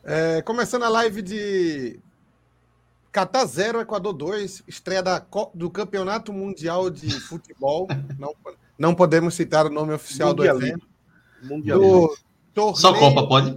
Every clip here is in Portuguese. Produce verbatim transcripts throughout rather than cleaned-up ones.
É, começando a live de Catar zero, Equador dois, estreia da, do Campeonato Mundial de Futebol. Não, não podemos citar o nome oficial do evento. Mundialito. Mundialito. Do Só torneio. Copa pode?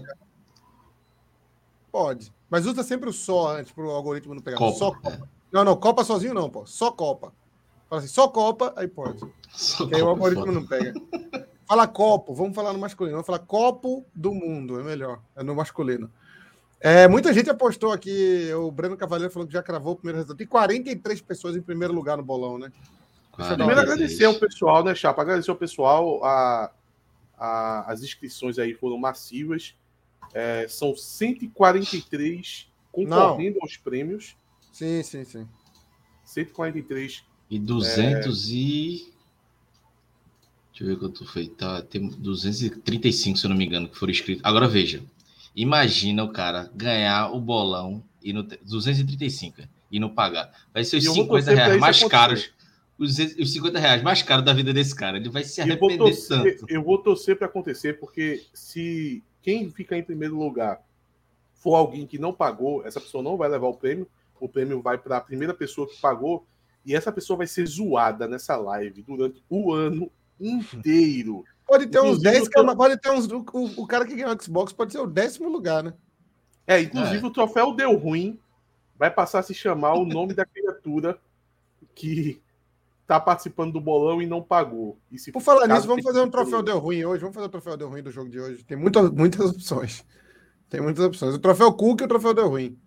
Pode. Mas usa sempre o só antes para o algoritmo não pegar. Copa. Só Copa. É. Não, não, Copa sozinho não, pô. Só Copa. Fala assim, só Copa, aí pode. Só que aí o Copa, algoritmo foda. não pega. Fala copo, vamos falar no masculino. Vamos falar copo do mundo, é melhor. É no masculino. É, muita gente apostou aqui. O Breno Cavaleiro falou que já cravou o primeiro resultado. Tem quarenta e três pessoas em primeiro lugar no bolão, né? Primeiro agradecer ao pessoal, né, Chapa? Agradecer ao pessoal. A, a, as inscrições aí foram massivas. É, são cento e quarenta e três concorrendo Não. aos prêmios. Sim, sim, sim. cento e quarenta e três. E duzentos é... e... Deixa eu ver quanto foi. Tá, tem duzentos e trinta e cinco, se eu não me engano, que foram inscritos. Agora veja. Imagina o cara ganhar o bolão e no duzentos e trinta e cinco e não pagar. Vai ser os cinquenta reais mais caros. Os, os cinquenta reais mais caros da vida desse cara. Ele vai se arrepender eu torcer, tanto. Eu vou torcer para acontecer, porque se quem ficar em primeiro lugar for alguém que não pagou, essa pessoa não vai levar o prêmio. O prêmio vai para a primeira pessoa que pagou. E essa pessoa vai ser zoada nessa live durante o ano inteiro. Pode ter inclusive, uns dez, tô... pode ter uns. O, o cara que ganhou o Xbox pode ser o décimo lugar, né? É, inclusive é. o troféu Deu Ruim vai passar a se chamar o nome da criatura que tá participando do bolão e não pagou. E se Por falar nisso, vamos fazer um troféu Deu Ruim hoje. Vamos fazer o troféu Deu Ruim do jogo de hoje. Tem muitas, muitas opções. Tem muitas opções. O troféu Cook e o troféu Deu Ruim.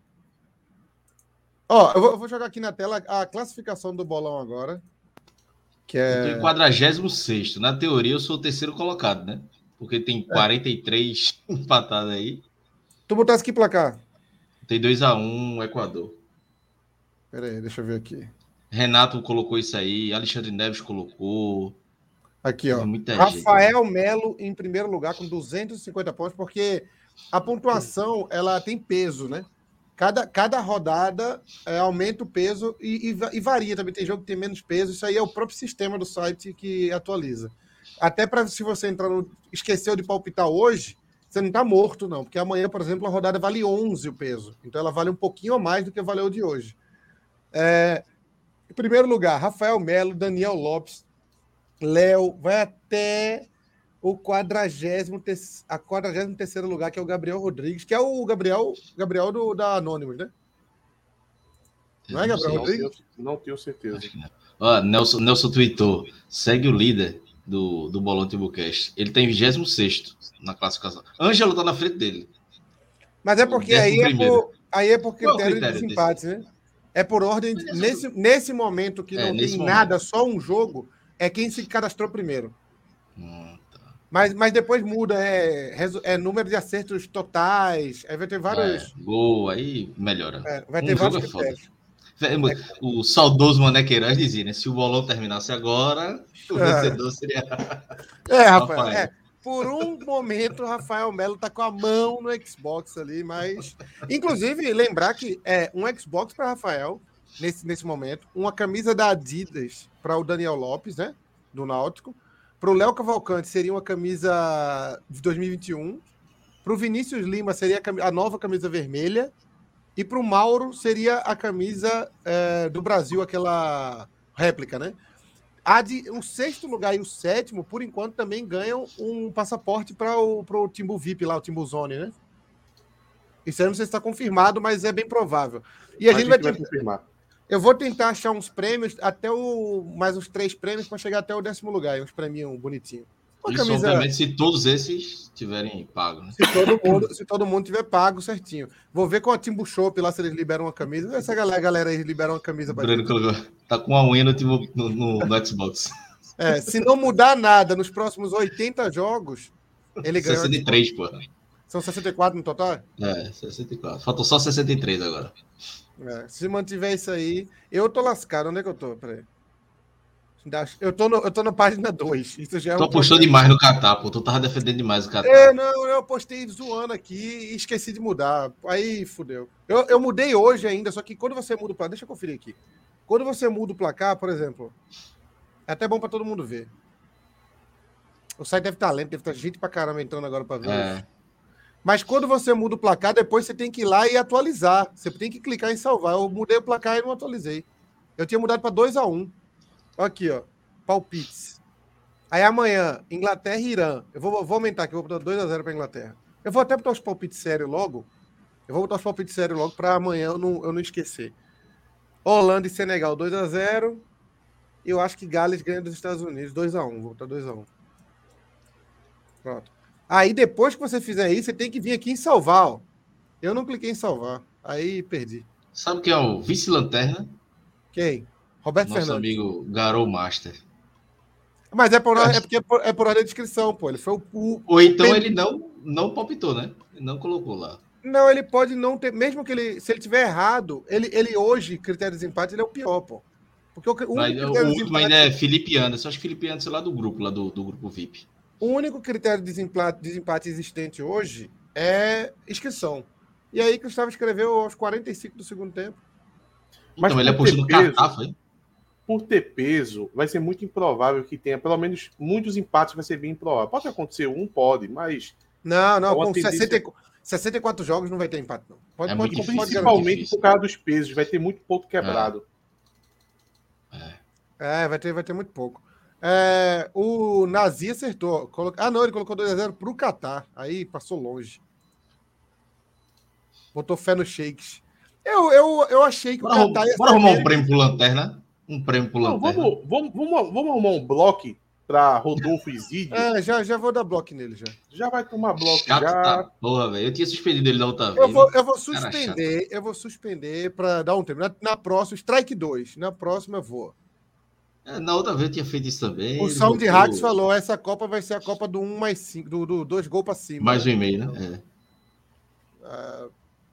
Ó, eu vou, eu vou jogar aqui na tela a classificação do bolão agora. Que é... Eu tô em quadragésimo sexto. Na teoria, eu sou o terceiro colocado, né? Porque tem quarenta e três é. empatados aí. Tu botasse que placar? Tem dois a um Equador. Pera aí, deixa eu ver aqui. Renato colocou isso aí. Alexandre Neves colocou. Aqui, ó. Rafael Melo em primeiro lugar com duzentos e cinquenta pontos, porque a pontuação ela tem peso, né? Cada, cada rodada é, aumenta o peso e, e, e varia também. Tem jogo que tem menos peso. Isso aí é o próprio sistema do site que atualiza. Até para se você entrar no... esqueceu de palpitar hoje, você não está morto, não. Porque amanhã, por exemplo, a rodada vale onze o peso. Então ela vale um pouquinho a mais do que valeu de hoje. É, em primeiro lugar, Rafael Melo, Daniel Lopes, Léo, vai até o quadragésimo, a quadragésimo terceiro lugar, que é o Gabriel Rodrigues, que é o Gabriel, Gabriel do, da Anonymous, né? Não é, Gabriel não Rodrigues? Tenho, não tenho certeza. Ó, Nelson, Nelson tweetou, segue o líder do, do Bolão Timbucast. Ele tem vigésimo sexto na classificação. Ângelo tá na frente dele. Mas é porque aí é, por, aí é por critério, critério de desempate, né? É por ordem. De, nesse, nesse momento que é, não tem momento. nada, só um jogo, é quem se cadastrou primeiro. Hum, tá. mas, mas depois muda, é, é número de acertos totais, aí vai ter vários. É, gol, aí melhora. É, vai ter um vários critérios. É o saudoso Mané Queiroz dizia, né? Se o bolão terminasse agora, o é. vencedor seria. É, Rafael. É. Por um momento, o Rafael Melo tá com a mão no Xbox ali, mas. Inclusive, lembrar que é um Xbox para Rafael, nesse, nesse momento, uma camisa da Adidas para o Daniel Lopes, né? Do Náutico. Para o Léo Cavalcante seria uma camisa de dois mil e vinte e um. Para o Vinícius Lima seria a nova camisa vermelha. E para o Mauro seria a camisa é, do Brasil, aquela réplica, né? A de, o sexto lugar e o sétimo, por enquanto, também ganham um passaporte para o pro Timbu V I P lá, o Timbu Zone, né? Isso aí não sei se está confirmado, mas é bem provável. E a, a gente, gente vai, vai tentar, confirmar. Eu vou tentar achar uns prêmios, até o mais uns três prêmios para chegar até o décimo lugar, uns prêmios bonitinhos. Uma Isso, camisa... obviamente, se todos esses tiverem pago, né? Se todo mundo, se todo mundo tiver pago certinho. Vou ver com a Timbu Shop lá se eles liberam uma camisa. Essa galera, galera aí liberam uma camisa para gente. Tá com uma unha no, no, no, no Xbox. É, se não mudar nada nos próximos oitenta jogos, ele ganha. sessenta e três, pô. São sessenta e quatro no total? É, sessenta e quatro. Faltam só sessenta e três agora. É, se mantiver isso aí, eu tô lascado. Onde é que eu tô? Peraí. Eu tô, no, eu tô na página dois. Isso já é tu um apostou demais no Catar, pô. Tu tava defendendo demais o Catar. É, não, eu apostei zoando aqui e esqueci de mudar. Aí fudeu. Eu, eu mudei hoje ainda, só que quando você muda o placar. Deixa eu conferir aqui. Quando você muda o placar, por exemplo, é até bom pra todo mundo ver. O site deve estar lento, deve estar gente pra caramba entrando agora pra ver. É. Mas quando você muda o placar, depois você tem que ir lá e atualizar. Você tem que clicar em salvar. Eu mudei o placar e não atualizei. Eu tinha mudado para dois a um. Aqui, ó. Palpites. Aí amanhã, Inglaterra e Irã. Eu vou, vou aumentar aqui, eu vou botar dois a zero para Inglaterra. Eu vou até botar os palpites sérios logo. Eu vou botar os palpites sérios logo para amanhã eu não, eu não esquecer. Holanda e Senegal, dois a zero. E eu acho que Gales ganha dos Estados Unidos, dois a um. Vou botar dois a um. Pronto. Aí depois que você fizer isso, você tem que vir aqui em salvar, ó. Eu não cliquei em salvar. Aí perdi. Sabe quem é o vice-lanterna? Quem? Roberto Nosso Fernandes. amigo Garou Master. Mas é por, é porque é por, é por ordem de inscrição, pô. Ele foi o. o Ou então o ele não, não palpitou, né? Ele não colocou lá. Não, ele pode não ter. Mesmo que ele. Se ele tiver errado, ele, ele hoje, critério de desempate, ele é o pior, pô. Porque o, o Mas único o critério de último desempate, ainda é Felipe Anderson. Acho que Felipe Anderson é lá do grupo, lá do, do grupo V I P. o único critério de desempate, desempate existente hoje é inscrição. E aí, Gustavo escreveu aos quarenta e cinco do segundo tempo. Mas então ele é por ter puxando peso- Catar, foi? Por ter peso, vai ser muito improvável que tenha, pelo menos muitos empates vai ser bem improvável. Pode acontecer um, pode, mas Não, não, É uma com tendência- sessenta, e qu- sessenta e quatro jogos não vai ter empate, não. Pode, É pode, muito pode, difícil, pode principalmente difícil. por causa dos pesos, vai ter muito ponto quebrado. É, vai ter, vai ter muito pouco. É, o Nazi acertou. Colo... Ah, não, ele colocou dois a zero pro Catar. Aí passou longe. Botou fé no Shakes. Eu, eu, eu achei que o Bora, Catar ia bora ser arrumar um aquele- prêmio pro Lanterna? Um prêmio pro Não, Lanterna? vamos, vamos, vamos, vamos arrumar um bloco para Rodolfo e Zídio. É, já, já vou dar bloco nele já. Já vai tomar bloco Chato já. da porra, velho. Eu tinha suspendido ele da outra Eu vez. vou, né? eu vou Cara suspender, eu vou suspender para dar um tempo. Na, na próxima, strike dois. Na próxima eu vou. É, na outra vez eu tinha feito isso também. O ele Sound botou Hacks falou: essa Copa vai ser a Copa do um mais cinco, do, do dois gols para cima. Mais um né? e-mail, né? É.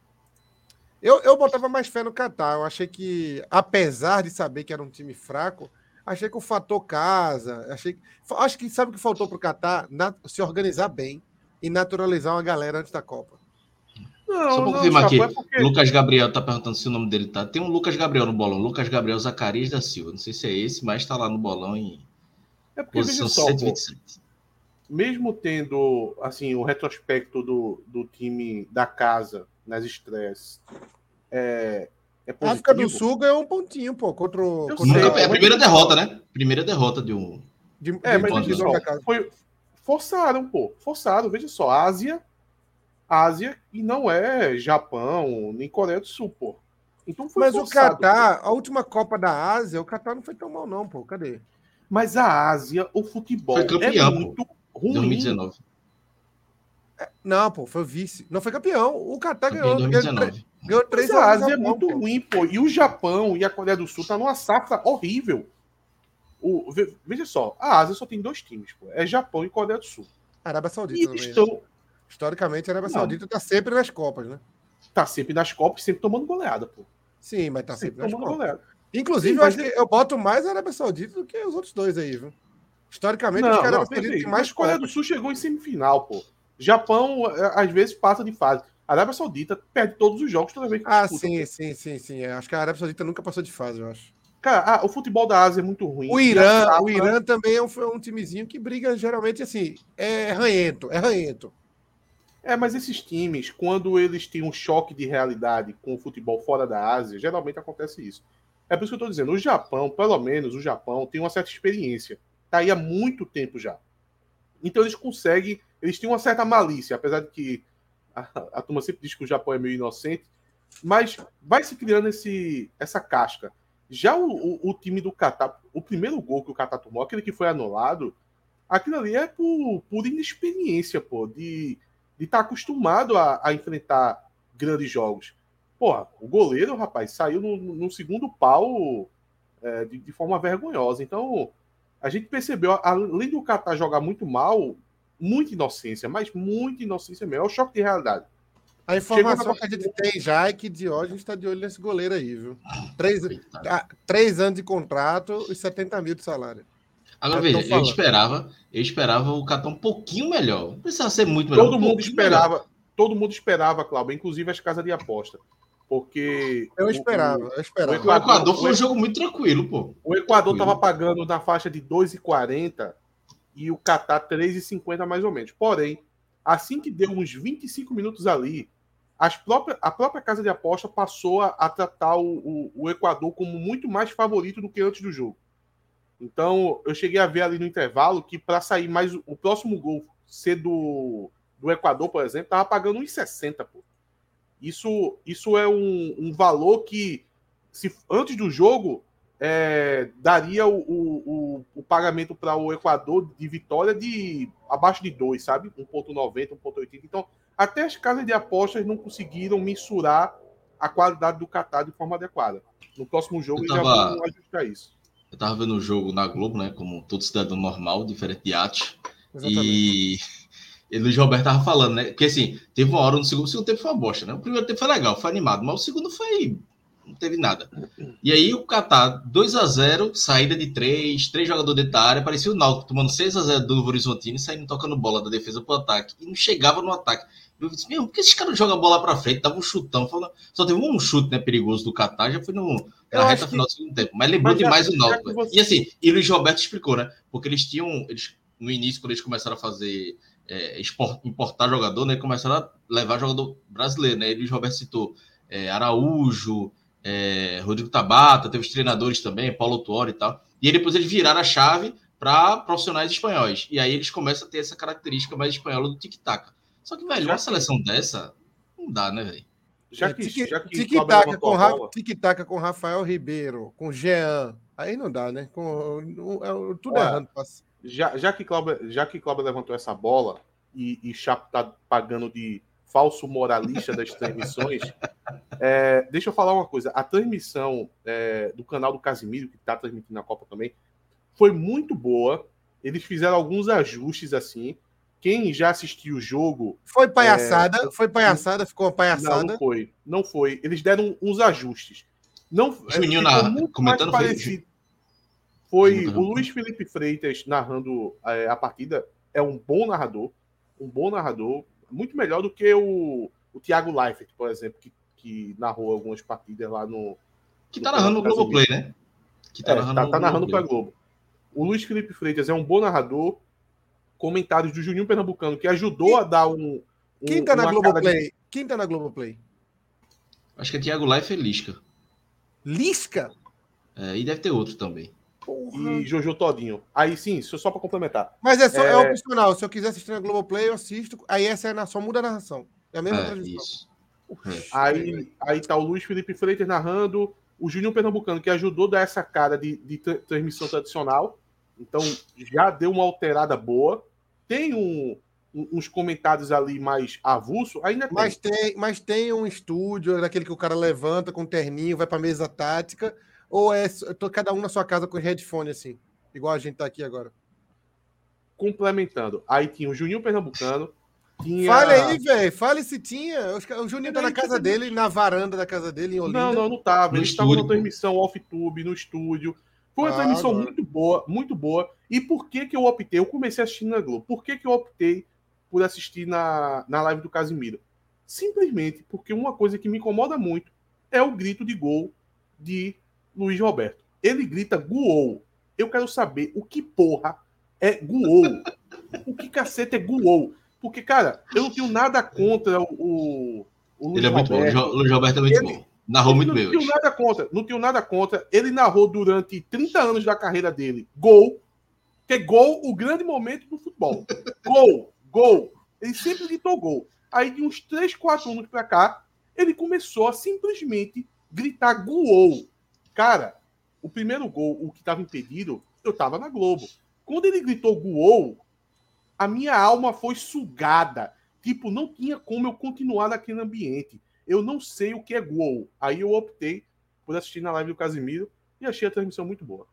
Eu, eu botava mais fé no Catar. Eu achei que, apesar de saber que era um time fraco, achei que o fator casa, achei que, acho que sabe o que faltou para o Catar? Na- se organizar bem e naturalizar uma galera antes da Copa. Não, Só pra não, confirmar aqui, Chapo, é porque... Lucas Gabriel tá perguntando se o nome dele tá. Tem um Lucas Gabriel no bolão, Lucas Gabriel Zacarias da Silva. Não sei se é esse, mas tá lá no bolão em É porque, posição veja só, cento e pô, vinte e sete. mesmo tendo assim o retrospecto do, do time da casa nas estreias é, é A positivo. África do Sul ganhou um pontinho, pô, contra o. Eu contra sei, Nunca, é a mas- primeira derrota, né? Primeira derrota de um. de, É, de- mas pontos, veja de- só, da casa. foi, forçaram, pô, forçaram, veja só, Ásia, Ásia e não é Japão, nem Coreia do Sul, pô. Então foi Mas o forçado, Catar, a última Copa da Ásia, o Catar não foi tão mal, não, pô. Cadê? pô. Mas a Ásia, o futebol Foi campeão, é pô. muito ruim. dois mil e dezenove. Não, pô, foi vice. Não foi campeão. O Catar Campeão em ganhou. dois mil e Ganhou, dezenove. ganhou Mas três a a Ásia é muito pô. ruim, pô. E o Japão e a Coreia do Sul tá numa safra horrível. O, ve- veja só, a Ásia só tem dois times, pô. É Japão e Coreia do Sul. Arábia Saudita E também. eles né? estão. Historicamente, a Arábia Não. Saudita tá sempre nas Copas, né? Tá sempre nas Copas, sempre tomando goleada, pô. Sim, mas tá sempre Sempre nas tomando Copas. goleada. Inclusive, Sim, eu mas acho que eu boto mais a Arábia Saudita do que os outros dois aí, viu? Historicamente, Não, acho que a não, Arábia Saudita perfeito. tem mais Mas Coreia do Copas. Sul chegou em semifinal, pô. Japão, é, às vezes, passa de fase. A Arábia Saudita perde todos os jogos toda vez que Ah, disputa, sim, pô. sim, sim, sim. É, acho que a Arábia Saudita nunca passou de fase, eu acho. Cara, ah, o futebol da Ásia é muito ruim. O E a Irã, safra- o Irã também é um, é um timezinho que briga geralmente assim, é ranhento, é ranhento. É, mas esses times, quando eles têm um choque de realidade com o futebol fora da Ásia, geralmente acontece isso. É por isso que eu tô dizendo, o Japão, pelo menos o Japão, tem uma certa experiência. Tá aí há muito tempo já. Então eles conseguem, eles têm uma certa malícia, apesar de que a, a turma sempre diz que o Japão é meio inocente, mas vai se criando esse, essa casca. Já o, o, o time do Catar, o primeiro gol que o Catar tomou, aquele que foi anulado, aquilo ali é por, por inexperiência, pô, de de estar acostumado a, a enfrentar grandes jogos. Porra, o goleiro, rapaz, saiu no, no segundo pau é, de, de forma vergonhosa. Então, a gente percebeu, além do Catar jogar muito mal, muita inocência, mas muita inocência mesmo. É o choque de realidade. A informação Chegou que na- a gente tem já é que Diógenes está de olho nesse goleiro aí, viu? Três, Coitado. ah, três anos de contrato e setenta mil de salário. Agora, Eu veja, tô eu falando. esperava, eu esperava o Catar um pouquinho melhor. Não precisava ser muito melhor. Todo um mundo pouquinho esperava, todo mundo esperava, Cláudio, inclusive as casas de aposta. Porque. Eu o- esperava, eu o- esperava. melhor. O Equador foi um jogo muito tranquilo, pô. O Equador Tranquilo. estava pagando na faixa de dois e quarenta e o Catar três e cinquenta mais ou menos. Porém, Assim que deu uns vinte e cinco minutos ali, as próprias, a própria casa de aposta passou a, a tratar o, o, o Equador como muito mais favorito do que antes do jogo. Então, eu cheguei a ver ali no intervalo que para sair mais o próximo gol ser do, do Equador, por exemplo, estava pagando uns sessenta, pô. Isso, isso é um, um valor que, se antes do jogo, é, daria o, o, o pagamento para o Equador de vitória de abaixo de dois, sabe? um ponto noventa, um ponto oitenta. Então, até as casas de apostas não conseguiram mensurar a qualidade do Catar de forma adequada. No próximo jogo, eles tava... já vão ajustar isso. Eu tava vendo o jogo na Globo, né? Como todo cidadão normal, diferente de Ati. Exatamente. E... e Luiz Roberto tava falando, né? Porque assim, teve uma hora no segundo, o segundo tempo foi uma bosta, né? O primeiro tempo foi legal, foi animado, mas o segundo foi. Não teve nada. E aí o Catar, dois a zero, saída de três, três jogadores dentro da área, parecia o Náutico tomando seis a zero do Novo Horizontino e saindo tocando bola da defesa pro ataque. E não chegava no ataque. Eu disse, meu, por que esses caras jogam a bola pra frente? Tava um chutão. Falando... Só teve um chute, né, perigoso do Catar, já foi no, na Eu reta acho final que- do segundo tempo. Mas lembrou Mas já- demais o já Náutico. que você- E assim, e Luiz Roberto explicou, né? Porque eles tinham... Eles, no início, quando eles começaram a fazer... É, export, importar jogador, né? Começaram a levar jogador brasileiro, né? E Luiz Roberto citou é, Araújo, é, Rodrigo Tabata, teve os treinadores também, Paulo Tuori e tal. E aí depois eles viraram a chave para profissionais espanhóis. E aí eles começam a ter essa característica mais espanhola do tic-tac. Só que, velho, Já uma que- seleção dessa, não dá, né, velho? Já É, que, tique- já que tic-tac levantou com, a Ra- bola, tic-tac com Rafael Ribeiro, com Jean. Aí não dá, né? Com, não- é- tudo Olha, errando. Passa. já, já que Cláudio, já que Cláudio levantou essa bola e, e Chapo tá pagando de falso moralista das transmissões, é, deixa eu falar uma coisa. A transmissão é, do canal do Casimiro, que está transmitindo a Copa também, foi muito boa. Eles fizeram alguns ajustes assim. Quem já assistiu o jogo... Foi palhaçada, foi palhaçada, ficou uma Não, palhaçada. não foi. Não foi. Eles deram uns ajustes. Não, Juninho ficou na- muito comentando mais foi- parecido. Foi Juninho o Pernambucano. Luiz Felipe Freitas narrando é, a partida. É um bom narrador. Um bom narrador. Muito melhor do que o, o Thiago Leifert, por exemplo, que, que narrou algumas partidas lá no... Que no tá narrando no Campeonato Globoplay, Brasileiro. né? Que tá É, narrando tá, no tá narrando Globoplay. pra Globo. O Luiz Felipe Freitas é um bom narrador. Comentários do Juninho Pernambucano, que ajudou Quem- a dar um... um Quem tá na uma cara Globoplay? de- Quem tá na Globoplay? Acho que é Thiago Life e Lisca. Lisca? É, e deve ter outro também. Porra. E Jojo Todinho. Aí sim, isso só pra complementar. Mas é, só, é... É- opcional. Se eu quiser assistir na Globoplay, eu assisto. Aí essa é na, só muda a narração. É a mesma É, transmissão. isso. Oxi, Aí, velho. aí tá o Luiz Felipe Freitas narrando, o Júnior Pernambucano, que ajudou a dar essa cara de, de tra- transmissão tradicional. Então, já deu uma alterada boa. Tem um- um- uns comentários ali mais avulso, ainda tem. Mas tem, mas tem um estúdio, daquele que o cara levanta com um terninho, vai pra mesa tática, ou é só- tô cada um na sua casa com headphone, assim, igual a gente tá aqui agora. Complementando. Aí tinha o Juninho Pernambucano. Tinha... Fale aí, velho, fale se tinha. Os ca- O Juninho tá Peraí, na casa peraí. dele, na varanda da casa dele, em Olinda. Não, não, não tava. No Eles estavam estúdio, na pô. transmissão off-tube, no estúdio. Foi uma Ah, transmissão agora. muito boa, muito boa. E por que que eu optei? Eu comecei assistindo na Globo. Por que que eu optei por assistir na, na live do Casimiro? Simplesmente porque uma coisa que me incomoda muito é o grito de gol de Luiz Roberto. Ele grita gol. Eu quero saber o que porra é gol. O que cacete é gol? Porque, cara, eu não tenho nada contra o, o, o Luiz Ele é muito bom. O Roberto. Jo- Luiz Roberto é muito Ele- bom. Narrou muito não bem tenho hoje. nada contra, não tenho nada contra. Ele narrou durante trinta anos da carreira dele gol, que é gol o grande momento do futebol. Gol, gol. Ele sempre gritou gol. Aí de uns três, quatro anos pra cá, ele começou a simplesmente gritar gol. Cara, o primeiro gol, o que estava impedido, eu tava na Globo. Quando ele gritou gol, a minha alma foi sugada. Tipo, não tinha como eu continuar naquele ambiente. Eu não sei o que é gol. Aí eu optei por assistir na live do Casimiro e achei a transmissão muito boa.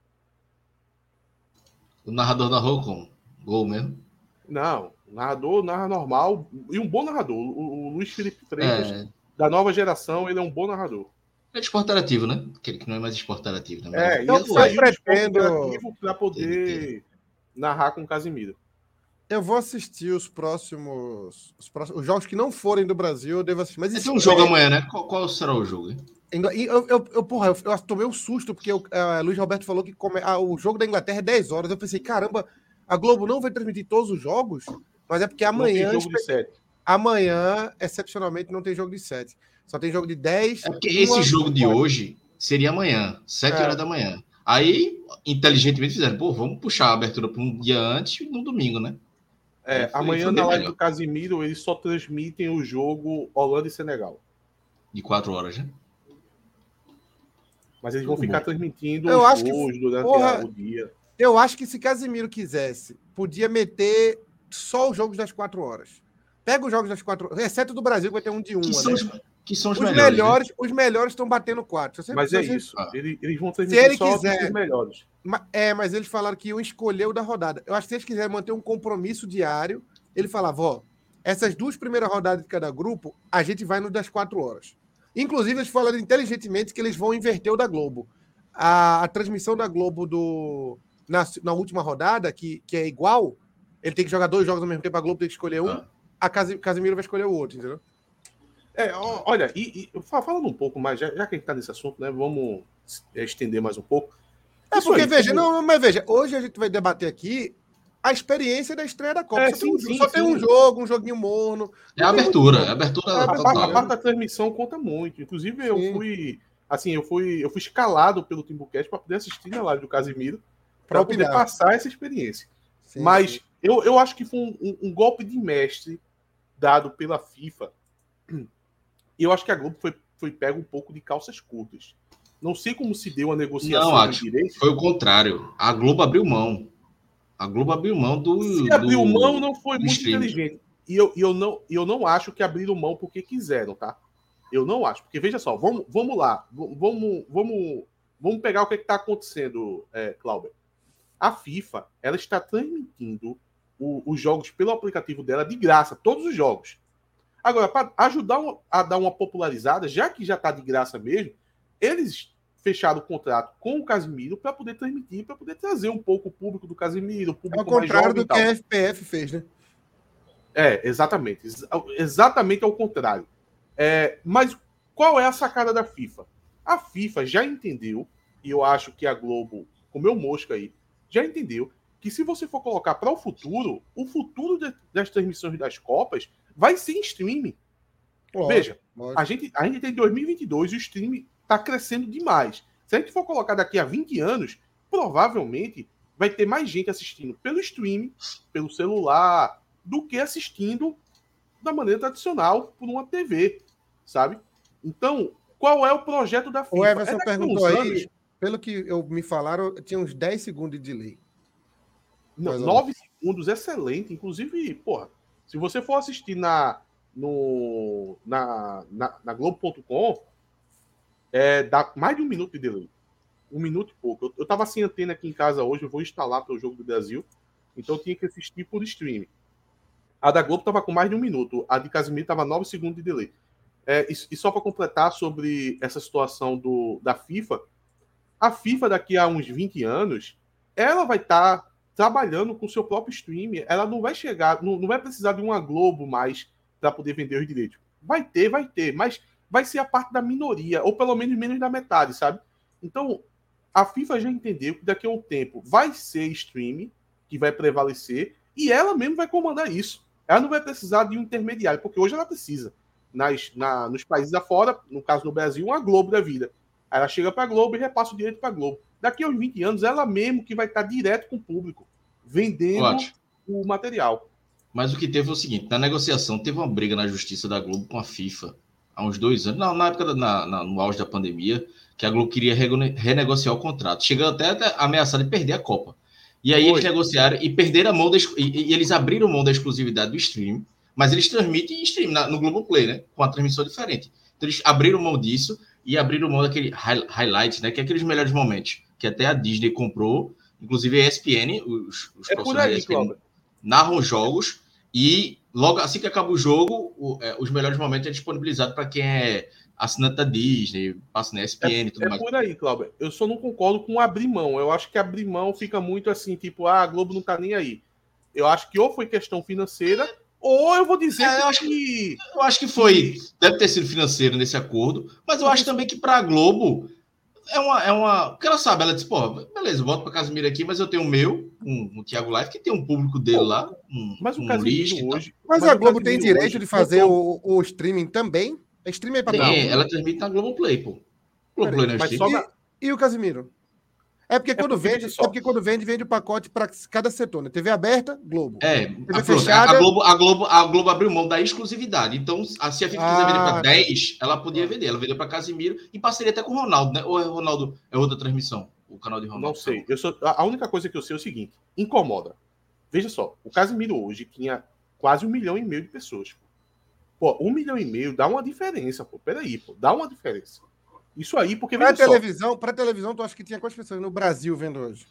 O narrador narrou com gol mesmo. Não, o narrador narra normal e um bom narrador. O, o Luiz Felipe Freitas, É, da nova geração, ele é um bom narrador. é de esporte interativo, né? Aquele que não é mais esporte interativo, né? É, Mas- e Eu- ele eu saiu do esporte pretendo- interativo para Ele poder narrar com o Casimiro. Eu vou assistir os próximos, os próximos. Os jogos que não forem do Brasil, eu devo assistir. Mas Vai isso ter um jogo amanhã, né? Qual, qual será o jogo, hein? E Eu, eu, eu, porra, eu, eu tomei um susto, porque o uh, Luiz Roberto falou que come, ah, o jogo da Inglaterra é dez horas. Eu pensei, caramba, a Globo não vai transmitir todos os jogos? Mas é porque amanhã... Não tem jogo de sete. Amanhã, excepcionalmente, não tem jogo de sete. Só tem jogo de dez. É porque esse jogo de quatro. hoje seria amanhã, sete É. horas da manhã. Aí, inteligentemente fizeram, pô, vamos puxar a abertura para um dia antes e no domingo, né? É, foi, amanhã foi na live melhor. do Casimiro, eles só transmitem o jogo Holanda e Senegal. De quatro horas, né? Mas eles vão Tudo ficar bom. transmitindo Eu os acho que, gols durante porra, a, o dia. Eu acho que se Casimiro quisesse, podia meter só os jogos das quatro horas. Pega os jogos das quatro horas, exceto do Brasil, que vai ter um de uma, Que são, né? os, que são os, Os melhores. melhores, Né? os melhores estão batendo quatro. Se você, Mas se é você, isso. Ah. Eles, eles vão se transmitir ele só quiser, os melhores. É, mas eles falaram que iam escolher o da rodada. Eu acho que se eles quiserem manter um compromisso diário, ele falava, ó, essas duas primeiras rodadas de cada grupo, a gente vai no das quatro horas. Inclusive, eles falaram inteligentemente que eles vão inverter o da Globo. A, a transmissão da Globo do, na, na última rodada, que, que é igual, ele tem que jogar dois jogos ao mesmo tempo, a Globo tem que escolher um, ah. a Casimiro vai escolher o outro, entendeu? É, ó, olha, e, e falando um pouco mais, já, já que a gente tá nesse assunto, né, vamos estender mais um pouco. É Isso porque, aí, veja, como... não, mas veja, hoje a gente vai debater aqui a experiência da estreia da Copa. É, só sim, tem, um, sim, só sim. tem um jogo, um joguinho morno. É a abertura, é a abertura. É a, abertura. a, a parte da transmissão conta muito. Inclusive, sim. eu fui, assim, eu fui, eu fui escalado pelo Timbucast para poder assistir na live do Casimiro, para poder passar essa experiência. Sim, mas sim. Eu, eu acho que foi um, um, um golpe de mestre dado pela FIFA. E eu acho que a Globo foi, foi pega um pouco de calças curtas. Não sei como se deu a negociação Não, acho. direito. Foi o contrário. A Globo abriu mão. A Globo abriu mão do. Se abriu do, mão, não foi muito stream. inteligente. E eu, e eu, não, eu não acho que abriram mão porque quiseram, tá? Eu não acho. Porque, veja só, vamos, vamos lá. Vamos, vamos, vamos pegar o que está acontecendo, é, Cláudio. A FIFA, ela está transmitindo o, os jogos pelo aplicativo dela de graça, todos os jogos. Agora, para ajudar a dar uma popularizada, já que já está de graça mesmo, eles fecharam o contrato com o Casimiro para poder transmitir, para poder trazer um pouco o público do Casimiro, o público é o mais jovem do que a F P F fez, né? É, exatamente. Exatamente ao contrário. É, mas qual é a sacada da FIFA? A FIFA já entendeu, e eu acho que a Globo, comeu mosca aí, já entendeu que se você for colocar para o futuro, o futuro de, das transmissões das Copas vai ser em streaming. Lógico, Veja, lógico. A, gente, a gente tem dois mil e vinte e dois e o streaming está crescendo demais. Se a gente for colocar daqui a vinte anos, provavelmente vai ter mais gente assistindo pelo streaming, pelo celular, do que assistindo da maneira tradicional por uma T V, sabe? Então, qual é o projeto da FIFA? O Everson é perguntou aí, anos... pelo que eu, me falaram, tinha uns dez segundos de delay. Não, nove segundos, excelente. Inclusive, porra, se você for assistir na, no, na, na, na Globo ponto com, é, dá mais de um minuto de delay. Um minuto e pouco. Eu, eu tava sem antena aqui em casa hoje, eu vou instalar para o Jogo do Brasil, então eu tinha que assistir por streaming. A da Globo tava com mais de um minuto, a de Casimiro tava nove segundos de delay. É, e, e só para completar sobre essa situação do, da FIFA, a FIFA daqui a uns vinte anos, ela vai estar tá trabalhando com o seu próprio streaming, ela não vai chegar, não, não vai precisar de uma Globo mais para poder vender os direitos. Vai ter, vai ter, mas vai ser a parte da minoria, ou pelo menos menos da metade, sabe? Então, a FIFA já entendeu que daqui a um tempo vai ser streaming que vai prevalecer, e ela mesmo vai comandar isso. Ela não vai precisar de um intermediário, porque hoje ela precisa. Nas, na, nos países afora, no caso no Brasil, uma Globo da vida. Aí ela chega para a Globo e repassa o direito para a Globo. Daqui a uns vinte anos, ela mesmo que vai estar direto com o público, vendendo Ótimo. o material. Mas o que teve foi o seguinte, na negociação, teve uma briga na justiça da Globo com a FIFA, há uns dois anos, na, na época, da, na, na, no auge da pandemia, que a Globo queria renegociar o contrato. Chegou até a ameaçar de perder a Copa. E aí Oi. eles negociaram e perderam a mão, da, e, e eles abriram mão da exclusividade do stream, mas eles transmitem em stream na, no Globoplay, né? Com a transmissão diferente. Então eles abriram mão disso e abriram mão daquele high, highlight, né? Que é aqueles melhores momentos, que até a Disney comprou, inclusive a E S P N, os, os é profissionais da E S P N Cláudio. narram jogos e logo assim que acaba o jogo, o, é, os melhores momentos é disponibilizado para quem é assinante da Disney, passa na E S P N e é, tudo é mais. É por aí, Cláudio. Eu só não concordo com abrir mão. Eu acho que abrir mão fica muito assim, tipo, ah, a Globo não tá nem aí. Eu acho que ou foi questão financeira, ou eu vou dizer é, que... Eu acho que, eu acho que foi... Deve ter sido financeiro nesse acordo, mas eu acho também que para a Globo é uma, é uma... Porque ela sabe, ela disse, pô, beleza, eu volto para Casemiro aqui, mas eu tenho o meu, um, um Thiago Live, que tem um público dele pô, lá, um, mas o um Casemiro hoje... Mas, mas a Globo tem direito de fazer o, o, o streaming também? É streaming para Tem, ela transmite na Globoplay, pô. Globoplay não é streaming. Na... E, e o Casemiro? É porque, quando, é porque vende, é porque quando vende, vende o pacote para cada setor, né? T V aberta, Globo. É, T V a, fechada... a, Globo, a, Globo, a Globo abriu mão da exclusividade. Então, se a FIFA ah, quiser vender para dez, ela podia ah. vender. Ela vendeu para Casemiro e parceria até com o Ronaldo, né? Ou é Ronaldo é outra transmissão? O canal de Ronaldo? Não sei. Eu sou, a única coisa que eu sei é o seguinte: incomoda. Veja só, o Casemiro hoje tinha quase um milhão e meio de pessoas. Pô, um milhão e meio dá uma diferença, pô. Peraí, pô, dá uma diferença. Isso aí, porque para televisão, para televisão, tu acha que tinha quantas pessoas no Brasil vendo hoje?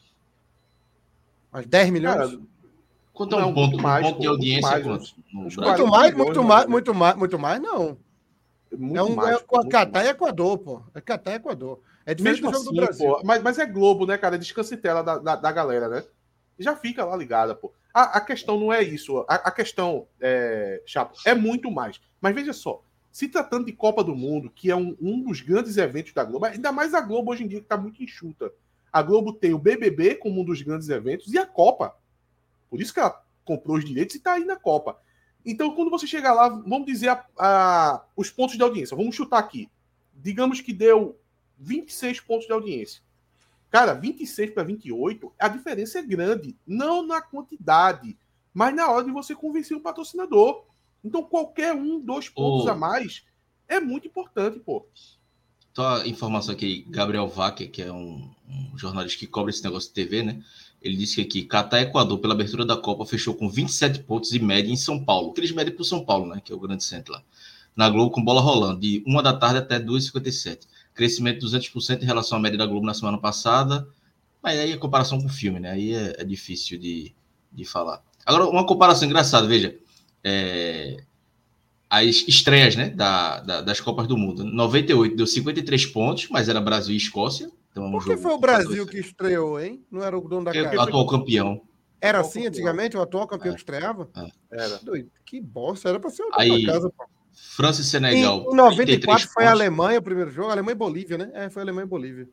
Umas dez milhões? Cara, quanto é um ponto, mais, um ponto pô, de audiência? Mais, quanto? Muito mais, muito mais, muito mais, muito mais, não. Muito é um mais, é, pô, Catar e Equador, pô. É Catar e Equador. É diferente Mesmo do jogo assim, do Brasil. Pô, mas, mas é Globo, né, cara? Descansa e tela da, da, da galera, né? Já fica lá ligada, pô. A, a questão não é isso. A, a questão, é, Chapo, é muito mais. Mas veja só. Se tratando de Copa do Mundo, que é um, um dos grandes eventos da Globo, ainda mais a Globo hoje em dia, que está muito enxuta. A Globo tem o B B B como um dos grandes eventos e a Copa. Por isso que ela comprou os direitos e está aí na Copa. Então, quando você chegar lá, vamos dizer a, a, os pontos de audiência. Vamos chutar aqui. Digamos que deu vinte e seis pontos de audiência. Cara, vinte e seis para vinte e oito, a diferença é grande. Não na quantidade, mas na hora de você convencer o patrocinador. Então, qualquer um, dois pontos oh. a mais é muito importante, pô. Só informação aqui, Gabriel Vacker, que é um, um jornalista que cobre esse negócio de T V, né? Ele disse que aqui, Catar e Equador, pela abertura da Copa, fechou com vinte e sete pontos de média em São Paulo. Que eles medem para o São Paulo, né? Que é o grande centro lá. Na Globo, com bola rolando, de uma da tarde até duas e cinquenta e sete. Crescimento de duzentos por cento em relação à média da Globo na semana passada. Mas aí é comparação com o filme, né? Aí é, é difícil de, de falar. Agora, uma comparação engraçada, veja. É, as estreias, né, da, da, das Copas do Mundo. noventa e oito deu cinquenta e três pontos, mas era Brasil e Escócia. Então, um Por que foi o Brasil que estreou, hein? Não era o dono da casa? O atual campeão. Era assim antigamente? O atual campeão é. que estreava? É. Era. Que bosta, era para ser o dono Aí, da casa, pô. França e Senegal. Em noventa e quatro foi a Alemanha o primeiro jogo. Alemanha e Bolívia, né? É, foi Alemanha e Bolívia.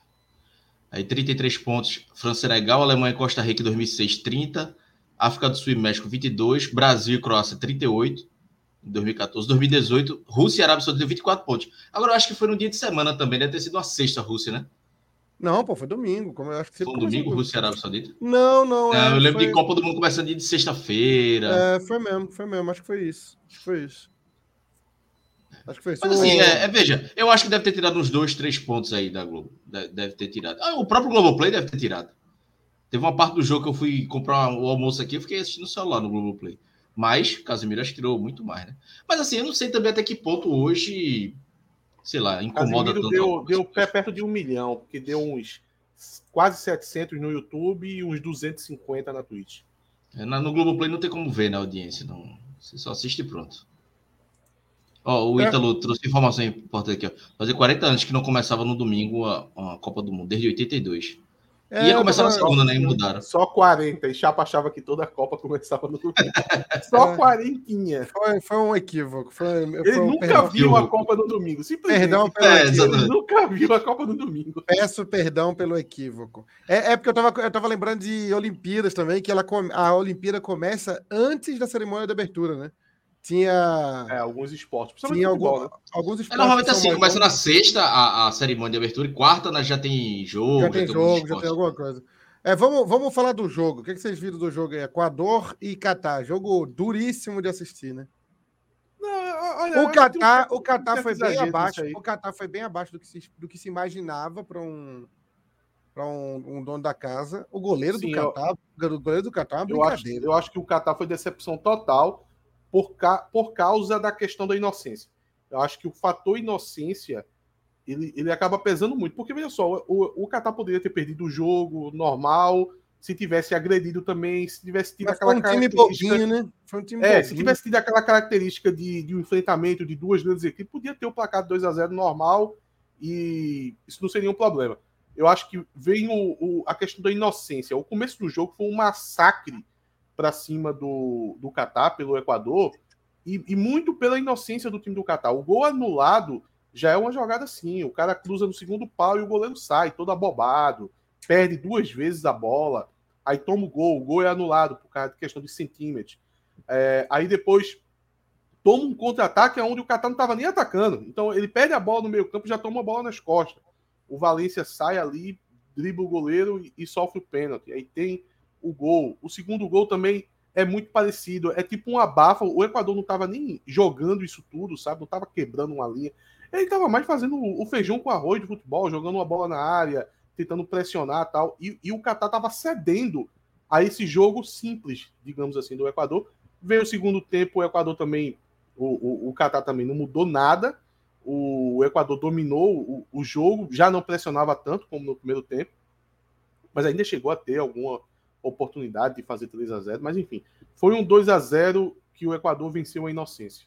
Aí trinta e três pontos. França e Senegal, Alemanha e Costa Rica em dois mil e seis, trinta. África do Sul e México, vinte e dois. Brasil e Croácia, trinta e oito. Em dois mil e catorze. dois mil e dezoito, Rússia e Arábia Saudita, vinte e quatro pontos. Agora, eu acho que foi no dia de semana também. Deve ter sido uma sexta Rússia, né? Não, pô, foi domingo. Como eu acho que foi um domingo, Rússia e Arábia Saudita? Não, não. não é, eu lembro foi... de Copa do Mundo começando dia de sexta-feira. É, foi mesmo, foi mesmo. Acho que foi isso. Acho que foi isso. Acho que foi isso. Mas assim, é, é, veja, eu acho que deve ter tirado uns dois, três pontos aí da Globo. Deve, deve ter tirado. Ah, o próprio Globoplay deve ter tirado. Teve uma parte do jogo que eu fui comprar o almoço aqui, eu fiquei assistindo o celular no Globoplay. Mas Casemiro acho que tirou muito mais, né? Mas assim, eu não sei também até que ponto hoje, sei lá, incomoda Casemiro tanto. Deu, deu pé perto de um milhão, porque deu uns quase setecentos no YouTube e uns duzentos e cinquenta na Twitch. É, na, no Globoplay não tem como ver na audiência, não. Você só assiste e pronto. Ó, o Ítalo é. trouxe informação importante aqui, ó. Fazer quarenta anos que não começava no domingo a, a Copa do Mundo, desde oitenta e dois. É, Ia começar na segunda, né? E mudaram. Só quarenta. E Chapa achava que toda a Copa começava no domingo. Só quarentinha. Foi, foi um equívoco. Foi, ele foi um nunca perdão. viu a Copa no domingo. Simplesmente. Perdão pelo é, equívoco. Ele nunca viu a Copa no domingo. Peço perdão pelo equívoco. É, é porque eu tava, eu tava lembrando de Olimpíadas também, que ela, a Olimpíada começa antes da cerimônia de abertura, né? Tinha. É, alguns esportes. Tinha futebol, algum, né? Alguns esportes. É, normalmente assim, começa na sexta a, a cerimônia de abertura e quarta né, já tem jogo. Já tem já jogo, já tem alguma coisa. É, vamos, vamos falar do jogo. O que, é que vocês viram do jogo aí? Equador e Catar. Jogo duríssimo de assistir, né? Não, olha, o Catar, o Catar foi bem abaixo. O Catar foi bem abaixo do que se, do que se imaginava para um, para um, um dono da casa. O goleiro Sim, do Catar, eu, o goleiro do Catar é uma eu brincadeira. Acho, eu acho que o Catar foi decepção total por, ca, por causa da questão da inocência. Eu acho que o fator inocência Ele, ele acaba pesando muito, porque veja só, o, o Catar poderia ter perdido o jogo normal, se tivesse agredido também, se tivesse tido Mas aquela foi um time bobinho, né? Foi um time é, bobinho. se tivesse tido aquela característica de, de um enfrentamento de duas grandes equipes, podia ter o placar de dois a zero normal e isso não seria um problema. Eu acho que vem o, o, a questão da inocência. O começo do jogo foi um massacre para cima do, do Catar pelo Equador e, e muito pela inocência do time do Catar. O gol anulado já é uma jogada assim. O cara cruza no segundo pau e o goleiro sai, todo abobado, perde duas vezes a bola, aí toma o gol, o gol é anulado por causa de questão de centímetros. É, aí depois toma um contra-ataque onde o Catar não estava nem atacando. Então ele perde a bola no meio campo e já toma a bola nas costas. O Valência sai ali, dribla o goleiro e, e sofre o pênalti. Aí tem o gol. O segundo gol também é muito parecido. É tipo um abafa. O Equador não estava nem jogando isso tudo, sabe? Não estava quebrando uma linha. Ele estava mais fazendo o feijão com arroz de futebol, jogando uma bola na área, tentando pressionar e tal. E, e o Catar estava cedendo a esse jogo simples, digamos assim, do Equador. Veio o segundo tempo, o Equador também, o, o, o Catar também não mudou nada. O Equador dominou o, o jogo, já não pressionava tanto como no primeiro tempo, mas ainda chegou a ter alguma oportunidade de fazer três a zero. Mas enfim, foi um dois a zero que o Equador venceu a inocência.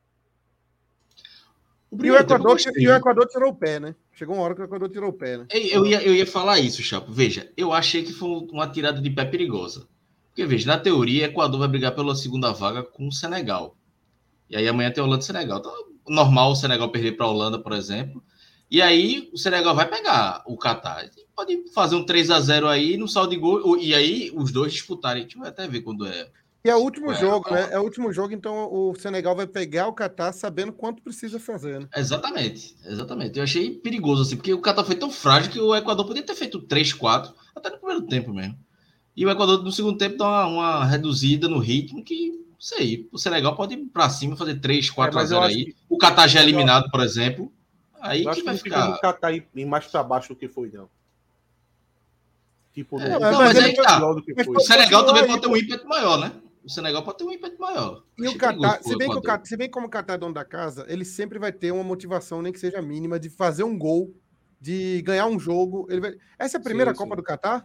O e, o Equador, e o Equador tirou o pé, né? Chegou uma hora que o Equador tirou o pé, né? Eu ia, eu ia falar isso, Chapo. Veja, eu achei que foi uma tirada de pé perigosa. Porque, veja, na teoria, o Equador vai brigar pela segunda vaga com o Senegal. E aí amanhã tem Holanda e Senegal. Então, normal o Senegal perder para a Holanda, por exemplo. E aí o Senegal vai pegar o Catar. Pode fazer um três a zero aí no saldo de gol. E aí os dois disputarem. Deixa eu até ver quando é. E é o último é, jogo, né? É o último jogo, então o Senegal vai pegar o Catar sabendo quanto precisa fazer, né? Exatamente, exatamente. Eu achei perigoso, assim, porque o Catar foi tão frágil que o Equador podia ter feito três, quatro, até no primeiro tempo mesmo. E o Equador, no segundo tempo, dá uma, uma reduzida no ritmo que, não sei, o Senegal pode ir pra cima, fazer três, quatro a zero aí. Que... O Catar já é eliminado, por exemplo. Aí eu que vai que ficar... o Catar ir mais pra baixo do que foi, não. Tipo, é, não, não, mas aí tá. O Senegal também pode ter um ímpeto maior, né? O Senegal pode ter um ímpeto maior. E o Catar, se bem, que o Catar, se bem como o Catar é dono da casa, ele sempre vai ter uma motivação, nem que seja mínima, de fazer um gol, de ganhar um jogo. Ele vai... Essa é a primeira sim, Copa sim. do Catar?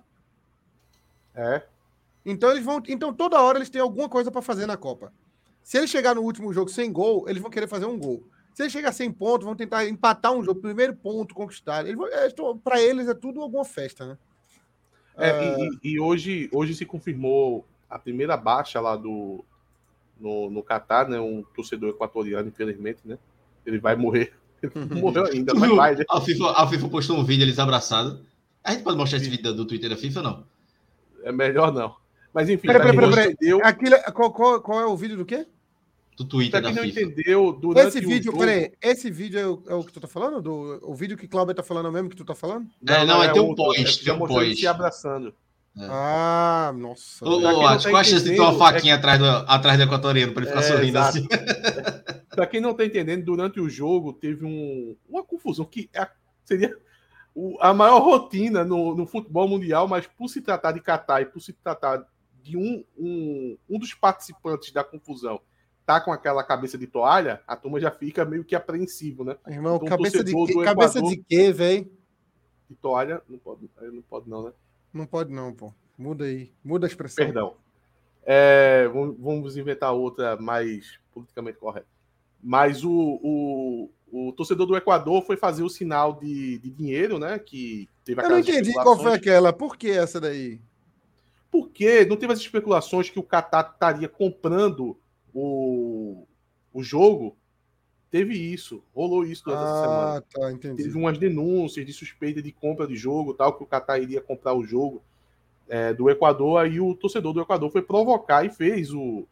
É. Então eles vão. Então toda hora eles têm alguma coisa para fazer na Copa. Se ele chegar no último jogo sem gol, eles vão querer fazer um gol. Se ele chegar sem ponto, vão tentar empatar um jogo, primeiro ponto, conquistar. Para eles é tudo alguma festa, né? É, uh... e, e hoje, hoje se confirmou a primeira baixa lá do no, no Catar, né? Um torcedor equatoriano, infelizmente, né? Ele vai morrer. Ele não morreu ainda, mas vai, né? A FIFA, a FIFA postou um vídeo eles abraçados. A gente pode mostrar esse vídeo do Twitter da FIFA, não? É melhor não. Mas enfim, pera, pera, pera, entendeu... Aquilo, qual, qual, qual é o vídeo do quê? Do Twitter da FIFA. Pra quem não entendeu, durante esse vídeo, o jogo... peraí, esse vídeo é o, é o que tu tá falando? Do, o vídeo que o Cláudio tá falando mesmo que tu tá falando? Não, é, não, não é, é tem um pós, tem um pós. Se abraçando. É. Ah, nossa. Ô, ô, acho que a chance de ter uma faquinha é... atrás, do, atrás do equatoriano para ele ficar é, sorrindo exato. Assim. Para quem não está entendendo, durante o jogo teve um, uma confusão que é, seria o, a maior rotina no, no futebol mundial, mas por se tratar de Catar e por se tratar de um, um, um dos participantes da confusão tá com aquela cabeça de toalha, a turma já fica meio que apreensivo, né? Irmão, então, cabeça, de que, cabeça de quê, velho? De toalha, não pode, não pode não, né? Não pode não, pô. Muda aí. Muda a expressão. Perdão. É, vamos inventar outra mais politicamente correta. Mas o, o, o torcedor do Equador foi fazer o sinal de, de dinheiro, né? Que teve Eu não entendi qual foi aquela. Por que essa daí? Porque não teve as especulações que o Catar estaria comprando o, o jogo. Teve isso. Rolou isso durante ah, essa semana. Ah, tá, entendi. Teve umas denúncias de suspeita de compra de jogo, tal, que o Catar iria comprar o jogo é, do Equador. Aí o torcedor do Equador foi provocar e fez o,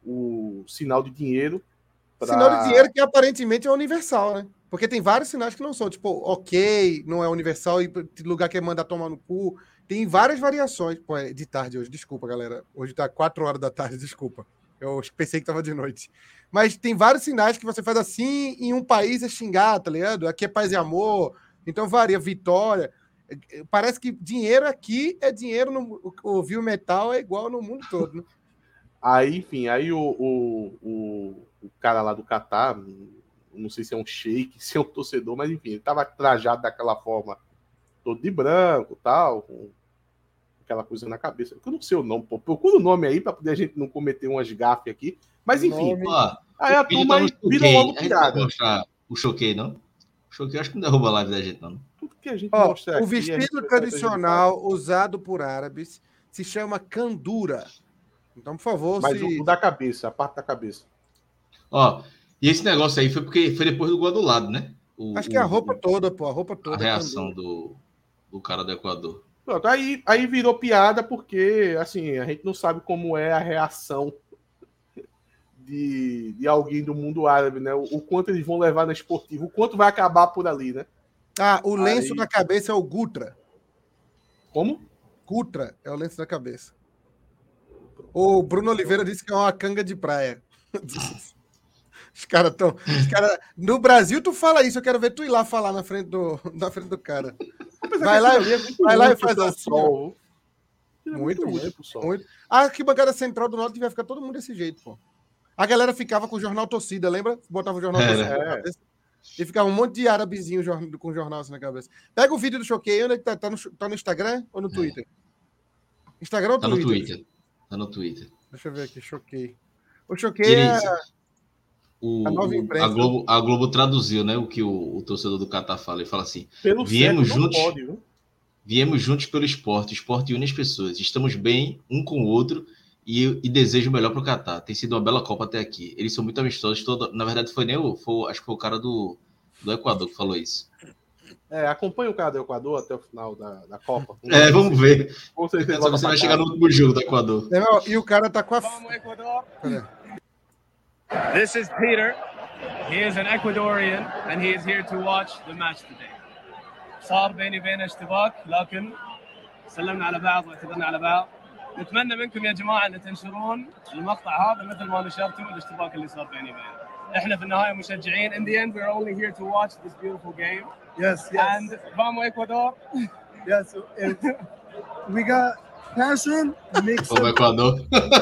o sinal de dinheiro. Pra... Sinal de dinheiro que aparentemente é universal, né? Porque tem vários sinais que não são. Tipo, ok, não é universal, e lugar que é mandar tomar no cu. Tem várias variações. Pô, é de tarde hoje, desculpa, galera. Hoje tá quatro horas da tarde, desculpa. Eu pensei que tava de noite. Mas tem vários sinais que você faz assim, em um país é xingar, tá ligado? Aqui é paz e amor, então varia, vitória. Parece que dinheiro aqui é dinheiro, no, o Viu Metal é igual no mundo todo, né? Aí, enfim, aí o, o, o, o cara lá do Catar, não sei se é um sheik, se é um torcedor, mas enfim, ele tava trajado daquela forma, todo de branco e tal, com aquela coisa na cabeça. Eu não sei o nome, pô. Procura o nome aí pra poder a gente não cometer umas gafes aqui. Mas enfim. Nome... Ó, aí a turma tá vira logo piada. Mostrar o choquei, não? O choquei acho que não derruba a live da gente, não. Tudo que a gente Ó, mostra o aqui, vestido tradicional usado por árabes se chama candura. Então, por favor, mas se... o da cabeça, a parte da cabeça. Ó, e esse negócio aí foi porque foi depois do gol do lado, né? O, Acho que é a roupa o, toda, pô. A roupa toda. A reação do, do cara do Equador. Pronto, aí, aí virou piada porque, assim, a gente não sabe como é a reação de, de alguém do mundo árabe, né? O, o quanto eles vão levar na esportiva, o quanto vai acabar por ali, né? Ah, o lenço aí... na cabeça é o Gutra. Como? Gutra é o lenço da cabeça. O Bruno Oliveira disse que é uma canga de praia. Os caras estão. Cara... No Brasil, tu fala isso. Eu quero ver tu ir lá falar na frente do, na frente do cara. Vai lá, ali é muito vai lá e útil faz pro assim. sol. É Muito, muito, muito, pro sol. muito. A arquibancada central do Norte vai ficar todo mundo desse jeito, pô. A galera ficava com o jornal Torcida, lembra? Botava o jornal Era. Torcida na cabeça. E ficava um monte de árabezinho com o jornal assim na cabeça. Pega o vídeo do Choquei. Onde é que tá? Tá no, tá no Instagram ou no Twitter? É. Instagram ou tá Twitter? No Twitter? Tá no Twitter. Deixa eu ver aqui, Choquei. O Choquei é o, a nova imprensa. A Globo, a Globo traduziu, né, o que o, o torcedor do Catar fala. Ele fala assim, Pelo viemos certo, juntos, pode, viu? viemos juntos pelo esporte. O esporte une as pessoas. Estamos bem um com o outro e, e desejo o melhor para o Catar. Tem sido uma bela Copa até aqui. Eles são muito amistosos. Todo, na verdade, foi nem o, foi, acho que foi o cara do, do Equador que falou isso. É, acompanha o cara do Equador até o final da, da Copa. É, vamos ver. Com certeza Só você vai chegar no último jogo do Equador. E o cara tá com a... Vamos, Equador. This is Peter. He is an Ecuadorian and he is here to watch the match today. صار بيني وبين اشتباك لكن سلمنا على بعض واعتذرنا على بعض. نتمنى منكم يا جماعه ان تنشرون المقطع هذا مثل ما نشرتوا الاشتباك اللي صار بيني وبينه. احنا في النهايه مشجعين. In the end we're only here to watch this beautiful game. Yes, yes. And vamos Ecuador. Yes, we got passion mixed Vamos Equador.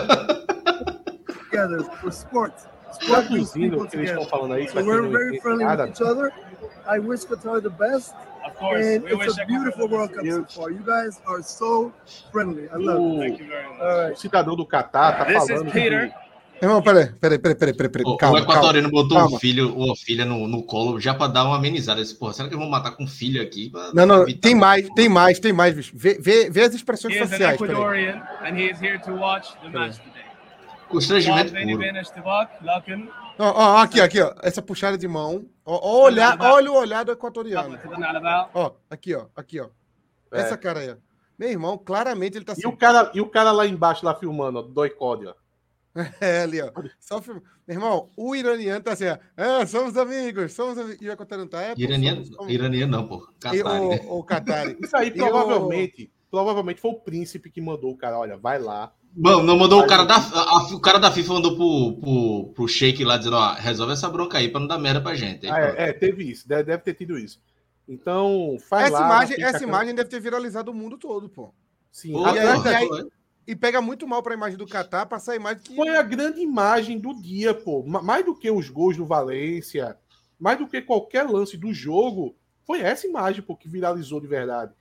together for sports. Traduzindo o que eles estão falando aí. So we're very friendly with each other. I wish Qatar the best. Of course, and we it's wish a beautiful World Cup so far. You guys are so friendly. I love o, it. Thank you very much. o cidadão do Catar tá This falando is Peter. que... Irmão, peraí, peraí, peraí, peraí, peraí. O, Calma, o equatoriano calma, botou calma. um filho ou a filha no, no colo já para dar uma amenizada. Disse, porra, será que vão matar com filho aqui? Pra, não, não, evitar... tem mais, tem mais, tem mais, bicho. Vê, vê, vê as expressões He is an faciais. Ecuadorian and he is here to watch the match today. Constrangimento صار بيني puro. وبين اشتباك لكن Ó, ó, aqui, aqui, ó. Essa puxada de mão. Ó, ó, olhar, olha o olhar do equatoriano. اعتذرنا على بعض. Ó, aqui, ó, aqui, ó. É. Essa cara aí, ó. Meu irmão, claramente ele tá E o cara, e o cara lá embaixo, lá filmando, ó, do Doicode, ó. É, ali, ó. Só film... Meu irmão, o iraniano tá assim, ó. É, somos amigos, somos amigos. E o equatoriano tá. É, pô, Iraniano, somos- somos- iraniano não, pô. E Catar, né? o, o Qatari. Isso aí E provavelmente, provavelmente foi o príncipe que mandou o cara, olha, vai lá. Bom, não mandou o cara da a- a- o cara da FIFA mandou pro, pro, pro Sheik lá dizendo, ó, resolve essa bronca aí pra não dar merda pra gente. Aí, Ah, pronto. é, é, teve isso, deve, deve ter tido isso. Então, faz Essa lá. imagem, fica essa com- imagem deve ter viralizado o mundo todo, pô. Sim, Pô, aí- atrás e da- aí- foi. E pega muito mal pra imagem do Qatar, passar a imagem que. Foi a grande imagem do dia, pô. Ma- Mais do que os gols do Valência, mais do que qualquer lance do jogo, foi essa imagem, pô, que viralizou de verdade.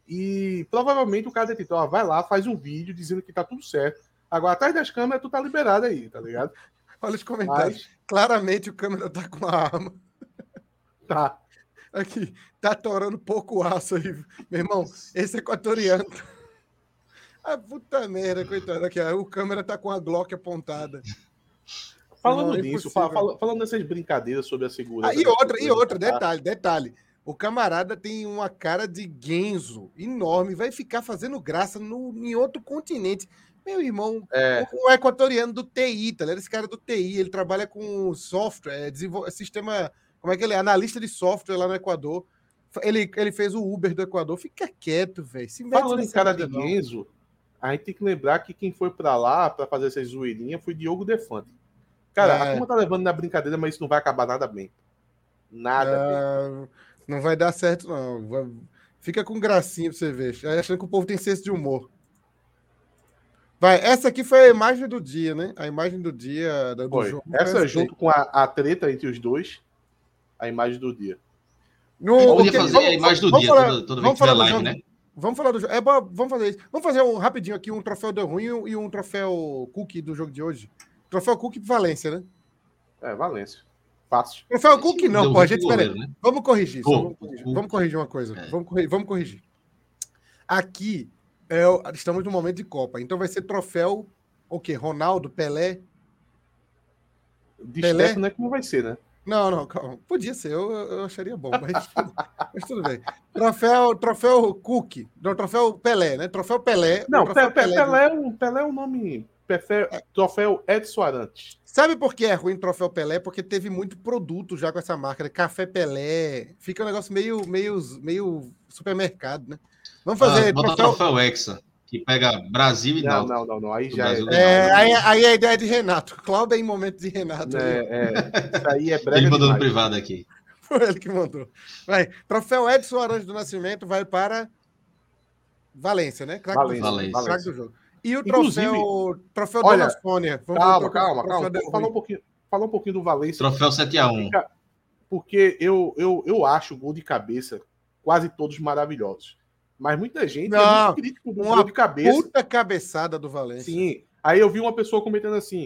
E provavelmente o cara detectou, ó, vai lá, faz um vídeo dizendo que tá tudo certo. Agora, atrás das câmeras, tu tá liberado aí, tá ligado? Olha os comentários. Mas, Claramente o câmera tá com a arma. tá. Aqui, tá torando pouco aço aí. Meu irmão, esse equatoriano. Ah, puta merda, coitado. Aqui, ó, o câmera tá com a Glock apontada. Falando Não, é nisso, impossível. fala- falando dessas brincadeiras sobre a segurança. Ah, e da outra, e segurança outra, do Catar, detalhe, detalhe. O camarada tem uma cara de Genzo enorme, vai ficar fazendo graça no, em outro continente. Meu irmão, É. o, o equatoriano do T I, tá ligado? Esse cara do T I, ele trabalha com software, é, desenvol- sistema, como é que ele é? Analista de software lá no Equador. Ele, ele fez o Uber do Equador. Fica quieto, velho. Se mete Falando em nessa cara de merda, não. Genzo, a gente tem que lembrar que quem foi pra lá pra fazer essa zoeirinha foi Diogo Defante. Cara, É. a turma tá levando na brincadeira, mas isso não vai acabar nada bem. Nada bem. Ah, não vai dar certo, não. Vai- Fica com gracinha pra você ver. Achando que o povo tem senso de humor. Vai, essa aqui foi a imagem do dia, né? A imagem do dia do Foi. jogo. Essa Foi junto com a, a treta entre os dois, a imagem do dia. No, Podia o que- fazer vamos- a imagem do vamos dia, falar- toda, toda vez vamos que tiver falar do live, jogo. né? Vamos falar do jogo. É, bom, vamos fazer isso. Vamos fazer um rapidinho aqui, um troféu de ruim e um troféu cookie do jogo de hoje. Troféu cookie de Valência, né? É, Valência. Fácil. Troféu cookie não, Deu pô. A vinte gente, peraí. goleiro, né? Vamos corrigir. só Gol. Vamos corrigir. Gol. Vamos corrigir uma coisa. É. Vamos, corrigir, vamos corrigir. Aqui, é, o- estamos no momento de Copa. Então vai ser troféu, o quê? Ronaldo, Pelé? De Pelé? Stefano é que não vai ser, né? Não, não, calma. Podia ser, eu, eu acharia bom, mas, mas tudo bem. Troféu, troféu Cook, não, troféu Pelé, né? Troféu Pelé. Não, troféu Pe- Pe- Pelé, Pelé, é um, Pelé é um nome. Pefe- Troféu Edson Arantes. Sabe por que é ruim troféu Pelé? Porque teve muito produto já com essa marca, né? Café Pelé. Fica um negócio meio, meio, meio supermercado, né? Vamos fazer Ah, bota troféu. troféu Hexa, que pega Brasil e Não, Náutico. não, não, não. Aí Do já é. Brasil É, ganhar. aí, aí é a ideia de Renato. Cláudio é em momento de Renato. aí. É, é, isso aí é brega Ele mandou no demais. privado aqui. Foi ele que mandou. Vai. Troféu Edson Arantes do Nascimento vai para Valência, né? Craque do Valência, jogo. Valência. Craque do jogo. E o Inclusive, troféu, troféu olha, Dona Sônia. Vamos Calma, ver o calma, troféu calma. Del Falar um Rui. pouquinho, falar um pouquinho do Valência. Troféu sete a um. Fica- Porque eu, eu, eu acho o gol de cabeça quase todos maravilhosos. Mas muita gente é Não, muito crítico do uma gol de cabeça. Puta cabeçada do Valência. Sim. Aí eu vi uma pessoa comentando assim: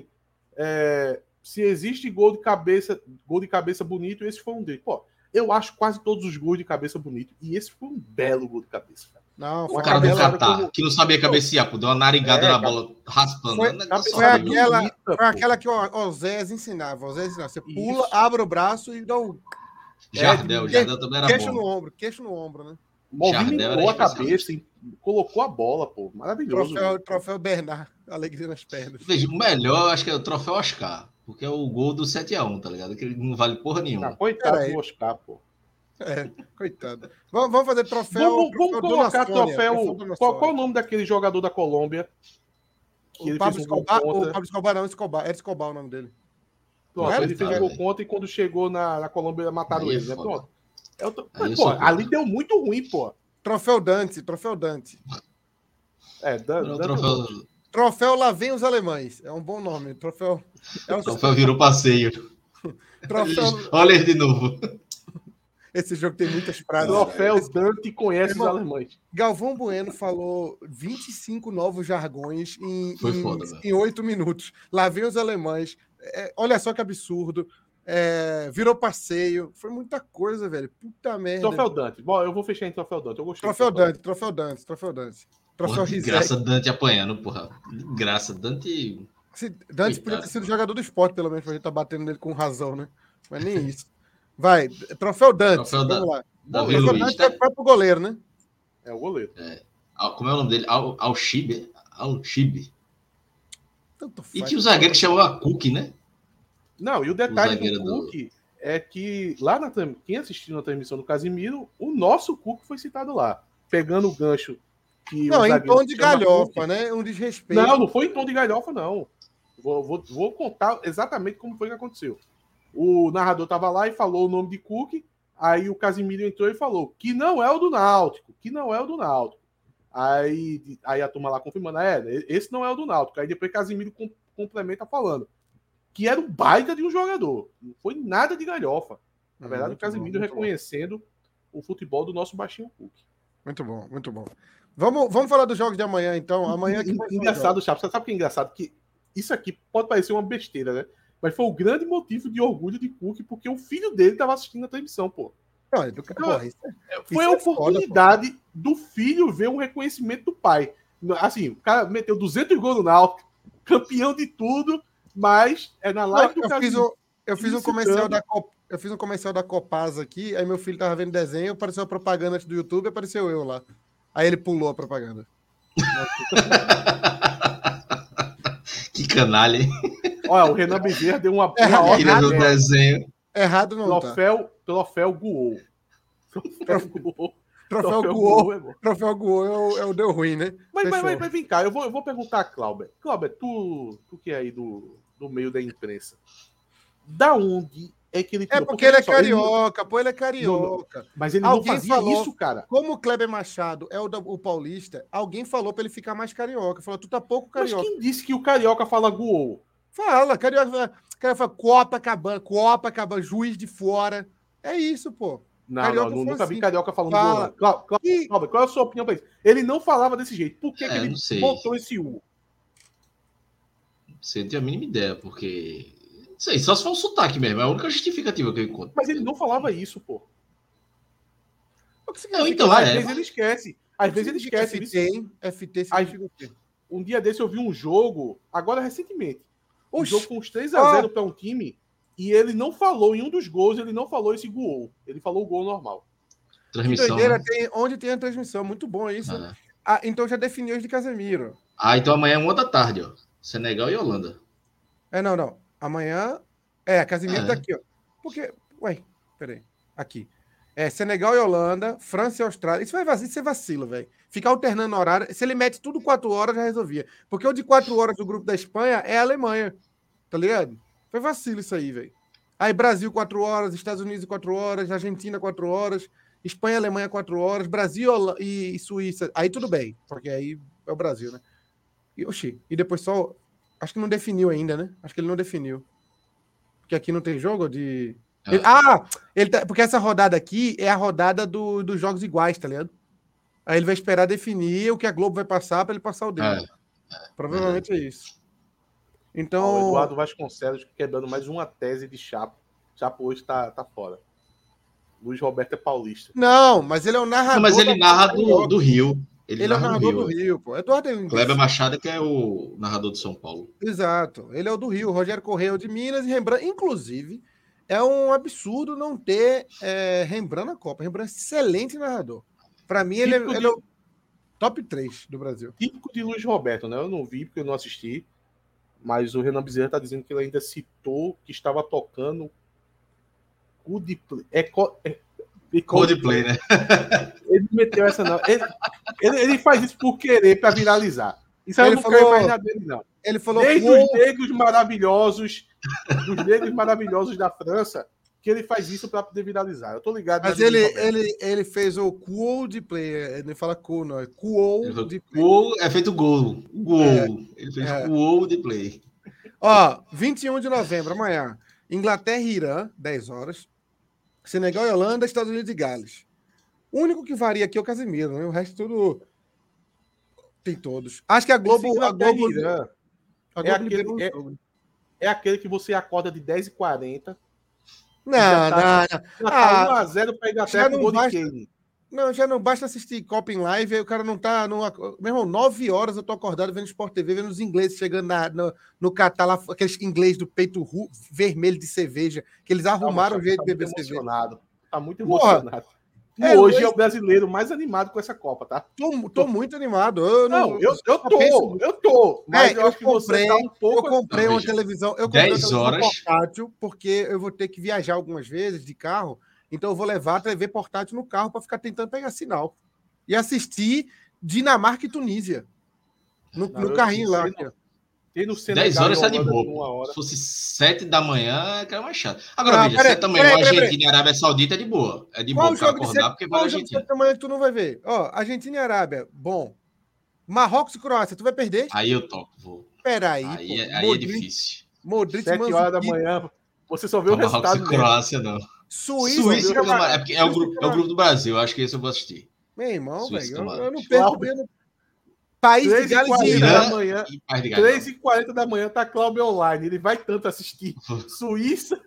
é, se existe gol de cabeça, gol de cabeça bonito, esse foi um deles. Pô, eu acho quase todos os gols de cabeça bonito. E esse foi um belo gol de cabeça, cara. Não, O foi, cara do cabeça Catar, como- que não sabia cabecear, pô, deu uma narigada É, na cara. bola raspando. Foi- Um negócio foi horrível. aquela, bonita, foi pô. aquela que o Osés ensinava. O Osés ensinava. Você pula, Isso. abre o braço e dá um Jardel, é, Jardel também era queixo no bom. ombro, queixo no ombro, né? Movimentou Jardel a era cabeça e colocou a bola, pô. Maravilhoso. Troféu, troféu Bernard, alegria nas pernas. Veja, o melhor, acho que é o troféu Oscar, porque é o gol do sete a um, tá ligado? Que ele não vale porra Ah, nenhuma. coitado Peraí. do Oscar, pô. É, coitado. Vamos, vamos fazer troféu. Vamos, vamos troféu colocar Dona Sônia, troféu. Dona Qual, Sônia. qual o nome daquele jogador da Colômbia? Que O ele Pablo fez um gol Escobar, o contra. Pablo Escobar não, Escobar. Era Escobar o nome dele. Pronto, Não ele era? fez Tá, um gol velho. contra e quando chegou na, na Colômbia mataram Aí é ele, né? foda. Pronto. É o tro- Aí eu pô, sou ali contra. deu muito ruim, pô. Troféu Dante, troféu Dante. É, Dan, Não, o Dan- troféu, Troféu Lá Vem os Alemães. É um bom nome. Troféu. É um o troféu virou passeio. troféu. Olha ele de novo. Esse jogo tem muitas frases. Troféu Dante conhece Irmão, os alemães. Galvão Bueno falou vinte e cinco novos jargões em, Foi em, foda, velho. em oito minutos. Lá vem os alemães. É, olha só que absurdo. É, virou passeio. Foi muita coisa, velho. Puta merda. Troféu Dante. Bom, eu vou fechar em Troféu Dante. Eu gostei. do Troféu Dante, troféu Dante, troféu Dante. Troféu Porra, de Rizek. graça Dante apanhando, porra. De graça, Dante. Se- Dante Coitado. podia ter sido jogador do esporte, pelo menos, pra gente estar batendo nele com razão, né? Mas nem isso. Vai, troféu Dante. Troféu Vamos Da- lá. Davi Troféu Luiz. Dante Tá? é o próprio goleiro, né? É o goleiro. Al- Como é o nome dele? Al- Alchibe? Alchibe. Tanto E faz. tinha o zagueiro que chamava Cook, né? Não, e o detalhe zagueiro do do- Cook é que lá na tran- quem assistiu na transmissão do Casimiro, o nosso Cook foi citado lá, pegando o gancho que Não, o em zagueiro tom de chama galhofa, Cook. né? Um desrespeito. Não, não foi em tom de galhofa, não. Vou, vou, vou contar exatamente como foi que aconteceu. O narrador estava lá e falou o nome de Cook, aí o Casimiro entrou e falou que não é o do Náutico, que não é o do Náutico. Aí, aí a turma lá confirmando, é, esse não é o do Náutico. Aí depois Casimiro com- complementa falando que era um baita de um jogador. Não foi nada de galhofa. Na verdade, Muito o Casimiro bom, muito bom. reconhecendo o futebol do nosso baixinho Cook. Muito bom, muito bom. Vamos, vamos falar dos jogos de amanhã, então. Amanhã que vai ser o Engraçado, Chapo. Você sabe o que é engraçado? Que isso aqui pode parecer uma besteira, né? Mas foi o grande motivo de orgulho de Cook, porque o filho dele estava assistindo a transmissão, pô. Não, é do... Porra, isso é- Foi Isso a é foda, oportunidade do filho ver um reconhecimento do pai. Assim, o cara meteu duzentos gols no Náutico, campeão de tudo, mas é na live Não, do eu fiz Casimiro. um, eu fiz um Isso comercial tanto. da Cop... eu fiz um comercial da Copasa aqui, aí meu filho tava vendo desenho, apareceu a propaganda antes do YouTube, apareceu eu lá. Aí ele pulou a propaganda. Que canalha, hein? Olha, o Renan Bezerra deu uma, É, uma ordem. Tira do né? desenho. Errado não tá. Troféu, troféu Guou. Troféu Guou. Troféu Troféu Guou, Guou é bom. troféu Guou é o, é o deu ruim, né? Mas, mas, Fechou. mas, mas vem cá, eu vou, eu vou perguntar a Cláudia. Cláudia, tu, tu que é aí do, do meio da imprensa, da onde é que ele É tirou? porque ele é olha só, ele não- carioca, pô, ele é carioca. Mas ele não Alguém fazia falou- isso, cara. Como o Kleber Machado é o, da- o paulista, alguém falou pra ele ficar mais carioca. Falou, tu tá pouco Mas carioca. quem disse que o carioca fala Guou? Fala, carioca, fala- carioca fala Copacabana, Copacabana, Juiz de Fora. É isso, pô. Não, Carioca não, não, foi nunca assim. vi carioca falando Fala. Guou, não. Clá- Clá- E- Cláudia, qual é a sua opinião pra isso? Ele não falava desse jeito. Por que, É, que ele não sei. botou esse U? Você não tem a mínima ideia, porque. Não sei, só se for um sotaque mesmo. É a única justificativa que eu encontro. Mas ele não falava isso, pô. O que Não, significa então, Às é. vezes ele esquece. Às vezes ele esquece. F T, hein? F T significa o quê? Um dia desse eu vi um jogo, agora recentemente. Um Oxi. jogo com uns três a zero para um time. E ele não falou, em um dos gols, ele não falou esse gol. Ele falou o gol normal. Transmissão. Doideira, Né? tem, onde tem a transmissão. Muito bom isso. Ah. Ah, então já definiu os de Casemiro. Ah, então amanhã é uma da tarde, ó. Senegal e Holanda. É, não, não. Amanhã. É, Casemiro É. tá aqui, ó. Porque. Ué, peraí. Aqui. É, Senegal e Holanda, França e Austrália. Isso vai vacilo, isso é vacilo, velho. Ficar alternando horário. Se ele mete tudo quatro horas, já resolvia. Porque o de quatro horas do grupo da Espanha é a Alemanha. Tá ligado? Foi vacilo isso aí, velho. Aí Brasil, quatro horas, Estados Unidos, quatro horas, Argentina, quatro horas, Espanha e Alemanha, quatro horas, Brasil e Suíça. Aí tudo bem, porque aí é o Brasil, né? E, oxi, e depois só. Acho que não definiu ainda, né? Acho que ele não definiu. Porque aqui não tem jogo de. É. Ele, ah! Ele tá, porque essa rodada aqui é a rodada do, dos jogos iguais, tá ligado? Aí ele vai esperar definir o que a Globo vai passar para ele passar o dele. É. É. Provavelmente é isso. Então. Ó, o Eduardo Vasconcelos quebrando mais uma tese de Chapo. Chapo hoje tá, tá fora. Luiz Roberto é paulista. Não, mas ele é o narrador. Não, mas ele da- narra do, do Rio. Ele, Ele é o narra narrador do do Rio. Rio, pô. Eduardo é um Kleber Machado, que é o narrador de São Paulo. Exato. Ele é o do Rio. Rogério Correia é o de Minas e Rembrandt. Inclusive, é um absurdo não ter é, Rembrandt na Copa. Rembrandt é excelente narrador. Para mim, ele, é, Típico ele de- é o top três do Brasil. Típico de Luiz Roberto, né? Eu não vi porque eu não assisti. Mas o Renan Bezerra tá dizendo que ele ainda citou que estava tocando Coldplay. É, co- é, é Coldplay, né? Ele não meteu essa, não. Ele, ele, ele faz isso por querer, para viralizar. Isso aí eu Ele não falou- quero mais nada dele, não. Ele falou Desde "Uou". os negros maravilhosos, os negros maravilhosos da França, que ele faz isso para poder viralizar. Eu tô ligado. Mas na ele, Luiz Roberto. ele, ele fez o Coldplay. Ele fala cool, não. É Ele Coldplay. falou, gol, é feito gol. Gol. É, Ele fez é. gol de play. Ó, vinte e um de novembro, amanhã. Inglaterra e Irã, dez horas. Senegal e Holanda, Estados Unidos e Gales. O único que varia aqui é o Casemiro, né? O resto tudo tem todos. Acho que a Globo, Esse a Inglaterra Globo, e Irã a é Globo aquele- liberou o é- jogo. é aquele que você acorda de dez e quarenta. Não, já não, tá- não. Já tá Ah, um a zero para já Inglaterra com não gol de basta- Kane. Não, já não basta assistir Copa em live, aí o cara não tá. Não, meu irmão, nove horas eu tô acordado vendo Sport T V, vendo os ingleses chegando na, no, no Catar, lá, aqueles ingleses do peito ru- vermelho de cerveja, que eles arrumaram o Calma, jeito tá de beber muito cerveja. emocionado. Tá muito Porra, emocionado. E é, hoje Luiz- é o brasileiro mais animado com essa Copa, tá? Tô, tô muito animado. Eu não, Não, eu, eu só penso tô, nisso. eu tô. Mas É, eu, eu acho que você comprei- tá um pouco. Eu comprei Não, uma veja, televisão, eu comprei uma dez televisão horas. portátil, porque eu vou ter que viajar algumas vezes de carro, então eu vou levar a T V portátil no carro para ficar tentando pegar sinal. E assistir Dinamarca e Tunísia. No, Não, no eu carrinho lá. sei, aqui, ó. Tem no Senegal dez horas e tá de Holanda boa. com uma hora. Se fosse sete da manhã, que era mais chato. Agora, Não, veja, peraí, sete da manhã, peraí, peraí, Argentina e Arábia Saudita é de boa. É de Qual boa o o cara jogo de acordar, sete- porque vai qual na o jogo de Argentina. sete da manhã que tu não vai ver? Ó, Argentina e Arábia, bom. Marrocos e Croácia, tu vai perder? Aí eu topo, vou. Peraí, Aí, pô. é, aí é Modric, difícil. Modric, Sete horas da Mandzukic, manhã, você só vê o Não, Marrocos resultado e mesmo. Croácia, não. Suíça, Suíça, e que é, Camarões. uma- é porque é o Suíça e grupo, é o Camarões. grupo do Brasil. Acho que esse eu vou assistir. Meu irmão, Suíça e velho, eu, Camarões. eu não perco Cláudio. vendo. País de três e Gales e quarenta Irã. da manhã. E Paz de Gales. três e quarenta da manhã tá Cláudio online. Ele vai tanto assistir Suíça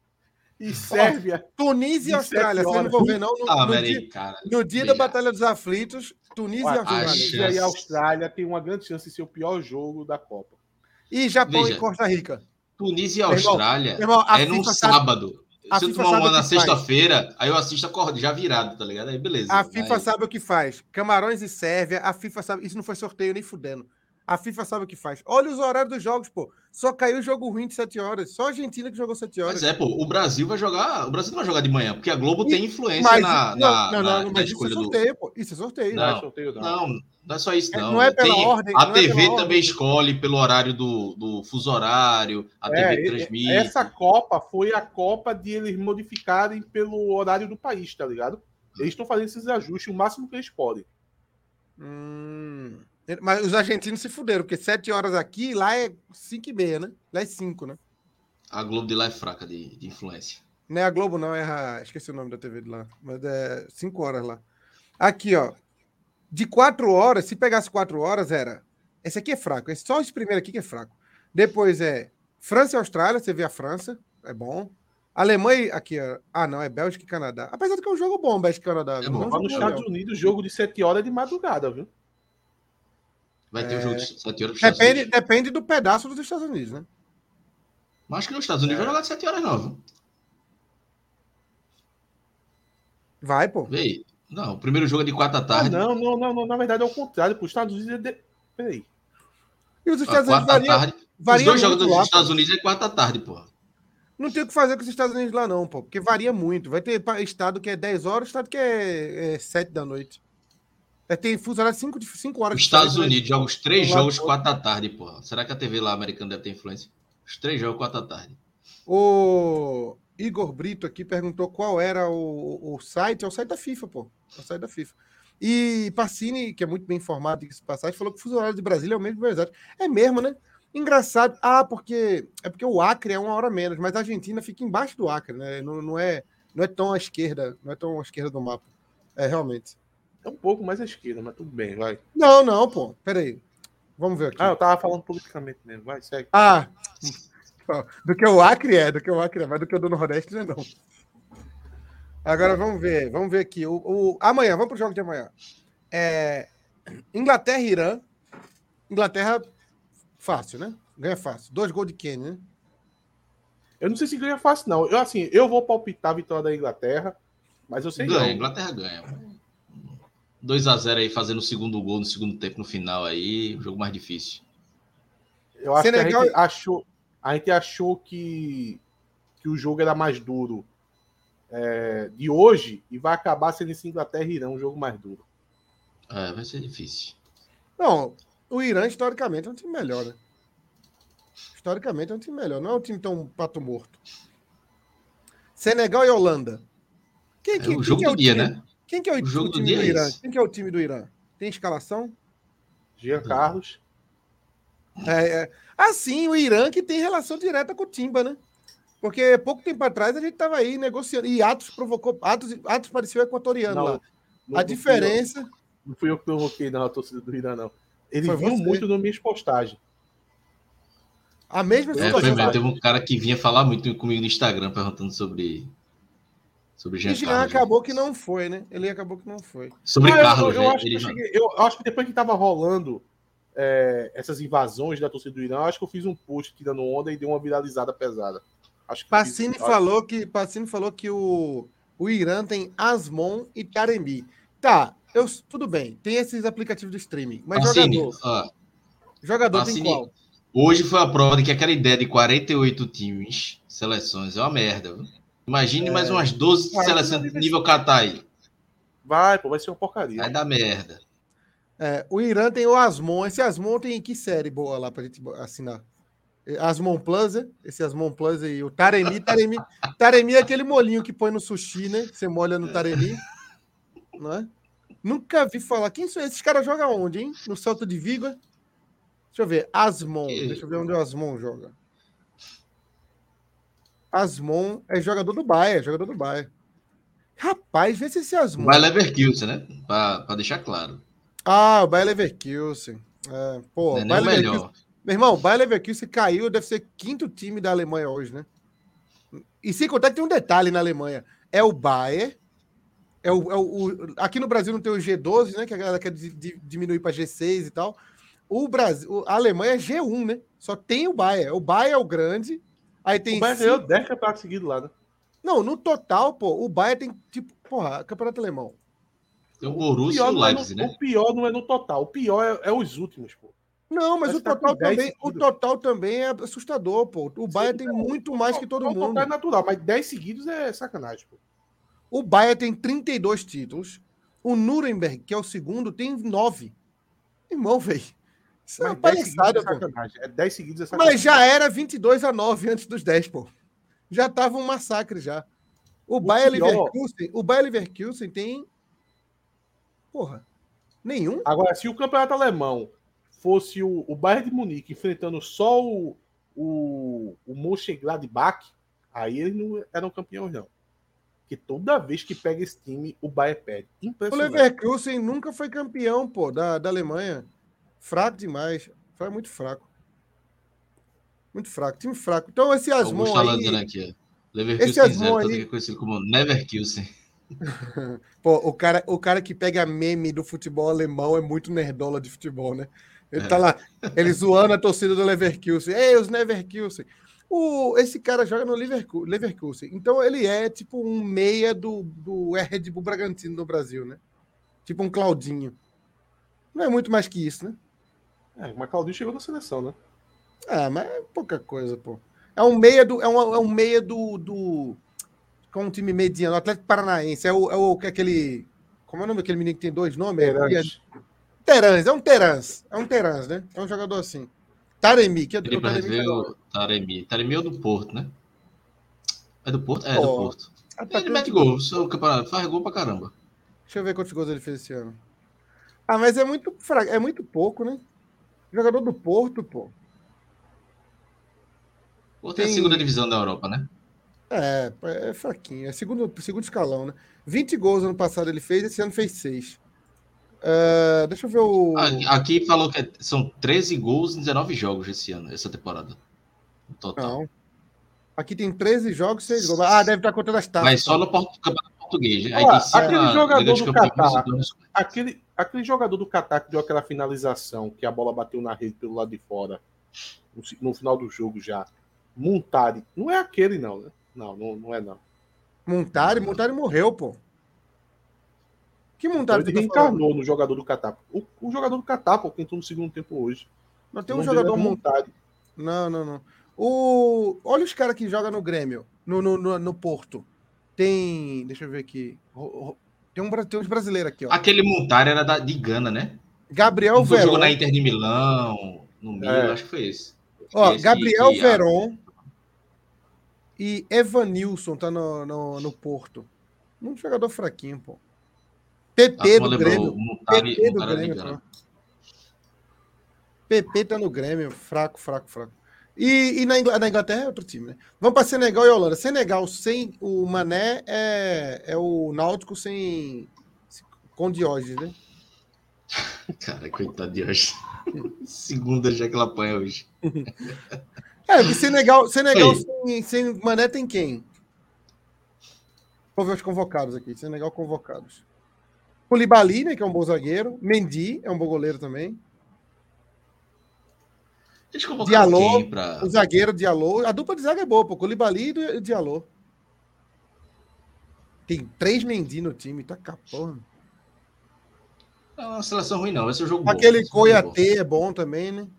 e Sérvia. Tunísia e de Austrália, sete vocês não horas. vão ver, não? No, Ah, no peraí, dia, cara. no dia da Veja. Batalha dos Aflitos, Tunísia e Olha, Austrália. Acho- Tunísia e Austrália tem uma grande chance de ser o pior jogo da Copa. E Japão Veja. e Costa Rica. Tunísia e Meu irmão, Austrália meu irmão, a é num FIFA sabe- sábado. a Se eu FIFA tomar sabe uma o na que faz. sexta-feira, aí eu assisto acordo já virado, tá ligado? Aí beleza. A FIFA Mas- sabe o que faz. Camarões e Sérvia, a FIFA sabe. Isso não foi sorteio nem fudendo. A FIFA sabe o que faz. Olha os horários dos jogos, pô. Só caiu jogo ruim de sete horas. Só a Argentina que jogou sete horas. Mas é, pô, o Brasil vai jogar. O Brasil não vai jogar de manhã, porque a Globo E- tem influência Mas, na, não, na, não, na- não, na mas isso é escolha do. sorteio, pô. Isso é sorteio. Não, Não. é sorteio, não. Não, não é só isso, É, não. não é pela Tem- ordem, a não é T V pela também ordem. escolhe pelo horário do, do fuso horário, a É, T V e- transmite. essa Copa foi a Copa de eles modificarem pelo horário do país, tá ligado? Eles estão fazendo esses ajustes o máximo que eles podem. Hum. Mas os argentinos se fuderam, porque sete horas aqui, lá é cinco e meia, né? Lá é cinco, né? A Globo de lá é fraca de, de influência. Não é a Globo, não, é a. Esqueci o nome da T V de lá. Mas é cinco horas lá. Aqui, ó. De quatro horas, se pegasse quatro horas, era. Esse aqui é fraco. Esse, só esse primeiro aqui que é fraco. Depois é França e Austrália, você vê a França, é bom. Alemanha, aqui, ó. Ah, não, é Bélgica e Canadá. Apesar de que é um jogo bom, Bélgica e Canadá. É Não bom. um Lá jogo nos bom, Estados não. Unidos, jogo de sete horas é de madrugada, viu? Vai ter É. um jogo de sete horas dos Estados Depende, Unidos. depende do pedaço dos Estados Unidos, né? Mas acho que nos Estados Unidos é. vai jogar de sete horas, não. Viu? Vai, pô. Vê aí. Não, o primeiro jogo é de quatro da tarde. Ah, não, não, não, não. Na verdade é o contrário. Para os Estados Unidos é de... Peraí. E os Estados Unidos varia, varia, varia Os dois jogos dos lá, Estados pô. Unidos é quatro da tarde, porra. Não tem o que fazer com os Estados Unidos lá, não, pô. Porque varia muito. Vai ter estado que é dez horas, estado que é, é sete da noite. É, tem fuso horário cinco, cinco horas. Os Estados Unidos né? jogam os três jogos quatro da tarde, porra. Será que a T V lá americana deve ter influência? Os três jogos quatro da tarde. O Igor Brito aqui perguntou qual era o, o site. É o site da FIFA, pô. É o site da FIFA. E Pacini, que é muito bem informado de passagem, falou que o fuso horário de Brasília é o mesmo verdade. É mesmo, né? Engraçado. Ah, porque é porque o Acre é uma hora menos, mas a Argentina fica embaixo do Acre, né? Não, não, é, não é tão à esquerda, não é tão à esquerda do mapa. É, realmente. É um pouco mais à esquerda, mas tudo bem, vai. Não, não, pô. Peraí. Vamos ver aqui. Ah, eu tava falando politicamente mesmo. Vai, segue. Ah, do que o Acre é, do que o Acre é, mas do que o do Nordeste não é, não. Agora vamos ver, vamos ver aqui. O, o, amanhã, vamos pro jogo de amanhã. É, Inglaterra e Irã. Inglaterra, fácil, né? Ganha fácil. Dois gols de Kane, né? Eu não sei se ganha fácil, não. Eu, assim, eu vou palpitar a vitória da Inglaterra, mas eu sei ganha, não. Inglaterra ganha. dois a zero aí, fazendo o segundo gol no segundo tempo, no final aí, o jogo mais difícil. Eu acho Senegal... que a gente achou, a gente achou que, que o jogo era mais duro é, de hoje e vai acabar sendo esse Inglaterra e Irã um jogo mais duro. É, vai ser difícil. Não, o Irã, historicamente, é um time melhor, né? Historicamente, é um time melhor. Não é um time tão pato morto. Senegal e Holanda. Quem, é quem, o jogo quem do é o dia, time, né? Quem que é o, o jogo o time do, dia do Irã? é esse. Quem que é o time do Irã? Tem escalação? Jean Carlos. É, é. Assim, o Irã que tem relação direta com o Timba, né? Porque pouco tempo atrás a gente estava aí negociando. E Atos provocou. Atos, Atos pareceu equatoriano Não, lá. não, a não diferença. Fui eu, não fui eu que provoquei, não, a torcida do Irã, não. Eles Foi viam você. muito nas minhas postagens. A mesma É, situação. foi mesmo. Teve um cara que vinha falar muito comigo no Instagram perguntando sobre. Sobre Jean e Jean Carlos. acabou que não foi, né? Ele acabou que não foi. Sobre ah, Carlos, eu, eu, né? acho que eu, Ele... cheguei, eu acho que depois que estava rolando é, essas invasões da torcida do Irã, acho que eu fiz um post tirando onda e deu uma viralizada pesada. Acho que Pacini fiz, falou acho... que Pacini falou que o, o Irã tem Asmon e Taremi. Tá, eu, tudo bem. Tem esses aplicativos de streaming, mas Pacini, jogador. ó, Jogador Pacini, tem qual? Hoje foi a prova de que aquela ideia de quarenta e oito times, seleções, é uma merda. Viu? Imagine é... mais umas doze ah, seleções nível Catar aí. Vai, pô, vai ser uma porcaria. Vai dar merda. É, o Irã tem o Asmon. Esse Asmon tem que série boa lá pra gente assinar? Asmon Plus, esse Asmon Plus aí, o Taremi, Taremi, Taremi é aquele molinho que põe no sushi, né? Você molha no Taremi, não é? Nunca vi falar. Quem são esses caras? Jogam onde, hein? No Celta de Vigo? Deixa eu ver. Asmon. Que... Deixa eu ver onde o Asmon joga. Asmon é jogador do Bayern, é jogador do Bayern. Rapaz, vê se esse Asmon. Vai Leverkusen, né? Pra, pra deixar claro. Ah, o Bayer Leverkusen. É, pô, não é nem o melhor. Meu irmão, o Bayer Leverkusen caiu, deve ser quinto time da Alemanha hoje, né? E sem contar que tem um detalhe na Alemanha. É o Bayer, é o, é o, o aqui no Brasil não tem o G doze, né? Que a galera quer d- d- diminuir para G seis e tal. O Brasil, a Alemanha é G um, né? Só tem o Bayer. O Bayer é o grande. Aí tem o Bayern ganhou dez campeonatos seguidos lá, né? Não, no total, pô, o Bayern tem, tipo, porra, campeonato alemão. Tem o Borussia e o Leipzig, no, né? O pior não é no total. O pior é, é os últimos, pô. Não, mas o total, também, o total também é assustador, pô. O Bayern Sim, tem muito mais que todo mundo. O total é natural, mas dez seguidos é sacanagem, pô. O Bayern tem trinta e dois títulos. O Nuremberg, que é o segundo, tem nove. Irmão, velho. Isso é uma palhaçada, pô. É dez seguidos é sacanagem. Mas já era vinte e dois a nove antes dos dez, pô. Já tava um massacre já. O, o Bayer pior... Leverkusen, o Bayer Leverkusen tem porra, nenhum. Agora, se o campeonato alemão fosse o, o Bayern de Munique enfrentando só o, o, o Mönchengladbach, aí eles não eram campeões, não. Porque toda vez que pega esse time, o Bayern perde. Impressionante. O Leverkusen nunca foi campeão, pô, da, da Alemanha. Fraco demais. Foi muito fraco. Muito fraco. Time fraco. Então, esse Asmon aí... Aqui, Leverkusen esse Asmon zero, aí... conhecido como Neverkusen. Pô, o cara, o cara que pega meme do futebol alemão é muito nerdola de futebol, né? Ele é. tá lá, ele zoando a torcida do Leverkusen. Ei, os Neverkusen. O, esse cara joga no Leverku- Leverkusen. Então ele é tipo um meia do, do Red Bull Bragantino no Brasil, né? Tipo um Claudinho. Não é muito mais que isso, né? É, mas Claudinho chegou na seleção, né? Ah, mas é pouca coisa, pô. É um meia do. É um, é um meia do. do com um time mediano, Atlético Paranaense. É o, é o é aquele. Como é o nome daquele menino que tem dois nomes? Terãs. Terãs, é um Terãs. É um Terãs, né? É um jogador assim. Taremi, que é Ele o vai Taremi ver joga. o Taremi. Taremi é o do Porto, né? É do Porto? É, é do Pô, Porto. atacante Ele mete do- gol, seu campeonato, faz gol pra caramba. Deixa eu ver quantos gols ele fez esse ano. Ah, mas é muito fraco, é muito pouco, né? Jogador do Porto, pô. Porto é a segunda Tem. divisão da Europa, né? É, é fraquinho. É segundo, segundo escalão, né? vinte gols ano passado ele fez, esse ano fez seis. Uh, deixa eu ver o. Aqui falou que são treze gols em dezenove jogos esse ano, essa temporada. No total. Não. Aqui tem treze jogos, seis gols. Ah, deve estar contando as taças. Mas só no campeonato português. Aí Olha, tem cinco aquele na jogador Liga dos do Campeões Catar, e dois. aquele, aquele jogador do Catar que deu aquela finalização, que a bola bateu na rede pelo lado de fora, no, no final do jogo já. Montari. Não é aquele, não, né? Não, não, não é, não. Montari? Montari morreu, pô. Que Então Montari ele tu tá falando? reencarnou no jogador do Catar. O, o jogador do Catar, pô, que entrou no segundo tempo hoje. Não tem O um nome dele jogador é Montari. Montari. Não, não, não. O... Olha os caras que jogam no Grêmio, no, no, no, no Porto. Tem. Deixa eu ver aqui. Tem, um, tem uns brasileiros aqui, ó. Aquele Montari era da, de Gana, né? Gabriel Um que jogou Veron. na Inter de Milão, no Milan, É. acho que foi esse. Ó, esse Gabriel que- Veron e Evanilson tá no, no, no Porto. Um jogador fraquinho, pô. P P A do lembrou, Grêmio. o Montari, P P do Montari era de Grêmio, Gana. pô. P P tá no Grêmio. Fraco, fraco, fraco. E, e na, Ingl- na Inglaterra é outro time, né? Vamos para Senegal e Holanda. Senegal sem o Mané é, é o Náutico sem com Diógenes, né? Cara, coitado de hoje. Segunda já que ela apanha hoje. É, porque Senegal, Senegal Oi. sem, sem Mané tem quem? Vou ver os convocados aqui. Senegal convocados. Koulibaly, né, que é um bom zagueiro. Mendy é um bom goleiro também. Eles convocaram Diallo, quem pra... o zagueiro Diallo. A dupla de zaga é boa, pô. Koulibaly e Diallo. Tem três Mendy no time, tá capão. Não é uma seleção ruim, não. Vai ser um jogo bom. Aquele Vai ser um jogo bom. Koyate é bom também, né?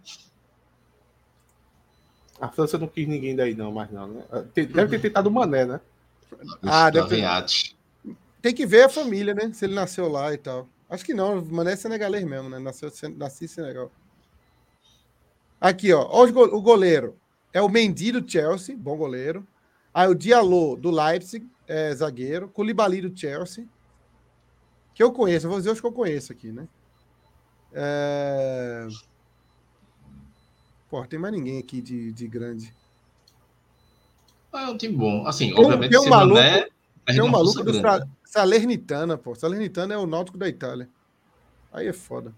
A França não quis ninguém daí, não, mas não, né? Deve ter tentado o Mané, né? Ah, deve ter... Gaviates. Tem que ver a família, né? Se ele nasceu lá e tal. Acho que não, o Mané é senegalês mesmo, né? Nasceu, nasci em Senegal. Aqui, ó. Ó os go- o goleiro. É o Mendy do Chelsea, bom goleiro. Aí o Diallo do Leipzig, é, zagueiro. Koulibaly do Chelsea. Que eu conheço, eu vou dizer os que eu conheço aqui, né? É... Pô, tem mais ninguém aqui de, de grande. Ah, é um time bom. Assim, Tem um- obviamente, tem um se maluco- Mané perde Tem um uma força maluco do grande, Sa- né? Salernitana, pô. Salernitana é o Náutico da Itália. Aí é foda.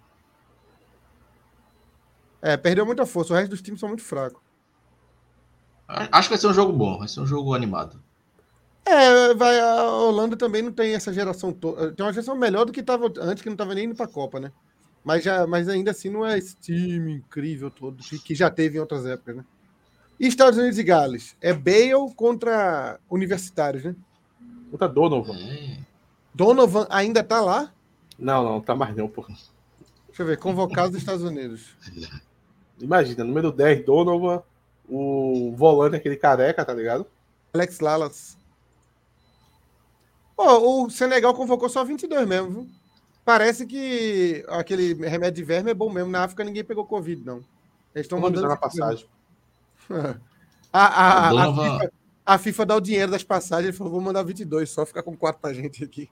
É, perdeu muita força. O resto dos times são muito fracos. Acho que vai ser um jogo bom. Vai ser um jogo animado. É, vai, a Holanda também não tem essa geração toda. Tem uma geração melhor do que estava antes, que não estava nem indo para a Copa, né? Mas, já, mas ainda assim não é esse time incrível todo que, que já teve em outras épocas, né? E Estados Unidos e Gales? É Bale contra Universitários, né? Puta Donovan. É. Donovan ainda tá lá? Não, não, tá mais não, pô. Deixa eu ver, convocado dos Estados Unidos. Imagina, número dez, Donovan, o volante, aquele careca, tá ligado? Alex Lalas. Pô, o Senegal convocou só vinte e dois mesmo, viu? Parece que aquele remédio de verme é bom mesmo. Na África ninguém pegou Covid, não. Eles estão O nome mandando. na passagem. a, a, O a, Donovan- FIFA, a FIFA dá o dinheiro das passagens. Ele falou: vou mandar vinte e dois, só ficar com quatro pra gente aqui.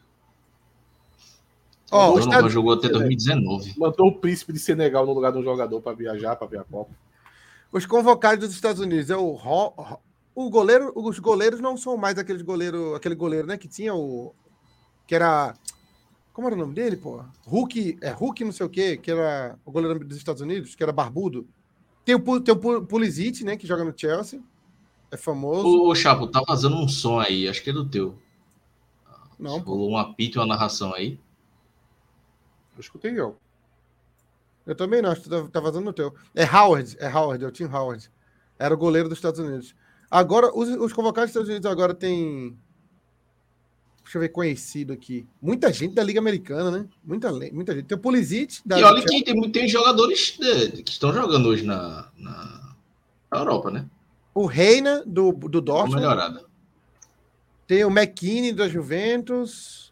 Ó, O os Donovan Estados- jogou até dois mil e dezenove. Mandou o príncipe de Senegal no lugar de um jogador pra viajar, pra ver a Copa. Os convocados dos Estados Unidos é o Ro- Ro- o goleiro, os goleiros não são mais aqueles goleiro, aquele goleiro, né, que tinha o que era como era o nome dele, pô? Hulk, é Hulk não sei o quê, que era o goleiro dos Estados Unidos, que era barbudo. Tem o, Pu- tem o Pu- Pulisic, né, que joga no Chelsea. É famoso. Ô, ô, Chapo, tá vazando um som aí. Acho que é do teu. Não, pô. Rolou um apito e uma narração aí. Eu escutei, não. Eu também não, acho que tá, tá vazando no teu. É Howard, é Howard, é o Tim Howard. Era o goleiro dos Estados Unidos. Agora, os, os convocados dos Estados Unidos agora tem... Deixa eu ver, conhecido aqui. Muita gente da Liga Americana, né? Muita, muita gente. Tem o Pulisic. Da e olha que tem, tem jogadores de, que estão jogando hoje na, na, na Europa, né? O Reina, do, do Dortmund. Uma melhorada. Tem o McKinney, da Juventus.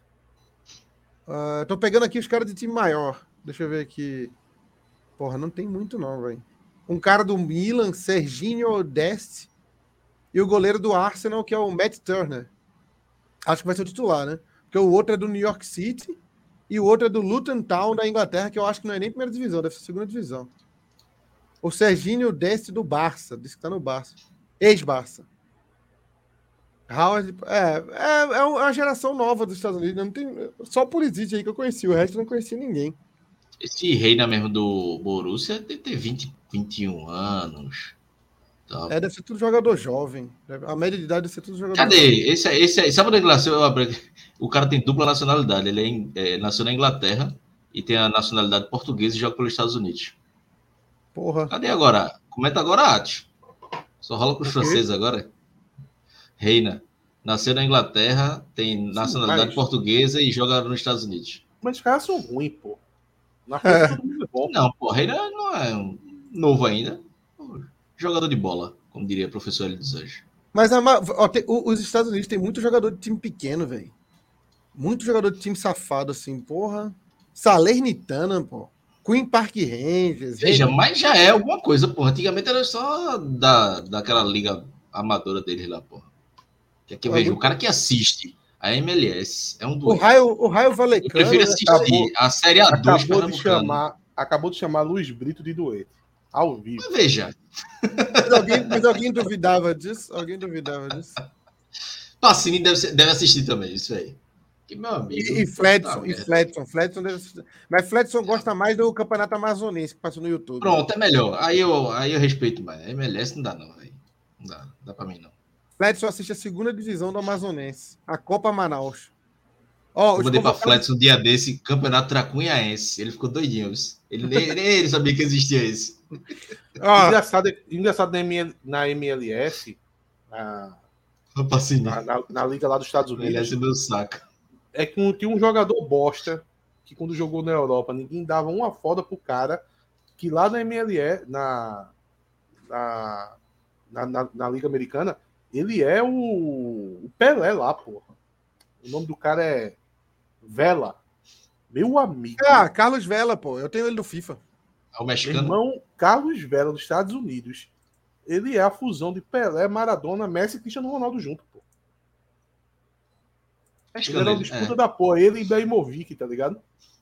Uh, tô pegando aqui os caras de time maior. Deixa eu ver aqui. Porra, não tem muito não, velho. Um cara do Milan, Serginho Dest. E o goleiro do Arsenal, que é o Matt Turner. Acho que vai ser o titular, né? Porque o outro é do New York City e o outro é do Luton Town, da Inglaterra, que eu acho que não é nem primeira divisão, deve ser segunda divisão. O Serginho Dest do Barça, disse que tá no Barça. Ex-Barça. Howard, é, é, é uma geração nova dos Estados Unidos. Não tem, só o Pulisic aí que eu conheci, o resto eu não conhecia ninguém. Esse Reina mesmo do Borussia deve ter vinte, vinte e um anos. Tá. É, deve ser tudo jogador jovem. A média de idade deve ser tudo jogador Cadê? jovem. Esse, esse aí, sabe onde ele nasceu? O cara tem dupla nacionalidade. Ele é, é, nasceu na Inglaterra e tem a nacionalidade portuguesa e joga pelos Estados Unidos. Porra. Cadê agora? Comenta agora, Ati. Só rola com os franceses agora. Reina. Nasceu na Inglaterra, tem nacionalidade Sim, mas... portuguesa e joga nos Estados Unidos. Mas os caras são ruins, pô. Na frente é. todo mundo é bom. Não, pô, Reina não é um novo ainda. Jogador de bola, como diria o professor Hélio dos Anjos. Mas a, ó, tem, os Estados Unidos tem muito jogador de time pequeno, velho. Muito jogador de time safado, assim, porra. Salernitana, pô. Queen Park Rangers. Veja, Rangers. Mas já é alguma coisa, porra. Antigamente era só da, daquela liga amadora deles lá, porra. Que aqui, veja, muito... o cara que assiste a M L S é um doente. O Raio, o Raio Valecano... Eu prefiro assistir acabou, a Série A dois acabou de chamar Acabou de chamar Luiz Brito de doente. Ao vivo. Mas veja. Mas alguém, mas alguém duvidava disso? Alguém duvidava disso? Pacini deve, deve assistir também, isso aí. Que meu amigo. E, e Fledson, tá, e Fledson. Fledson deve assistir. Mas Fledson gosta mais do Campeonato Amazonense que passa no YouTube. Pronto, é melhor. Aí eu, aí eu respeito mais. A M L S não dá, não. Véio. Não dá, não dá pra mim, não. Fledson assiste a segunda divisão do Amazonense, a Copa Manaus. Ó, eu mandei convocados... pra Fledson um dia desse, Campeonato Tracunhaense. Ele ficou doidinho. Ele nem ele, ele sabia que existia esse. Ah, engraçado, engraçado na, M L, na M L S, na, na, na, na liga lá dos Estados Unidos, meu saco. É que tinha um jogador bosta que quando jogou na Europa ninguém dava uma foda pro cara, que lá na M L S, na, na, na, na, na Liga Americana, ele é o, o Pelé lá, porra. O nome do cara é Vela. Meu amigo. Ah, Carlos Vela, pô. Eu tenho ele no FIFA. É o mexicano. Irmão, Carlos Vela, dos Estados Unidos. Ele é a fusão de Pelé, Maradona, Messi e Cristiano Ronaldo junto, pô. Mexicano, ele era uma disputa é. da porra. Ele e Ibrahimovic, tá ligado?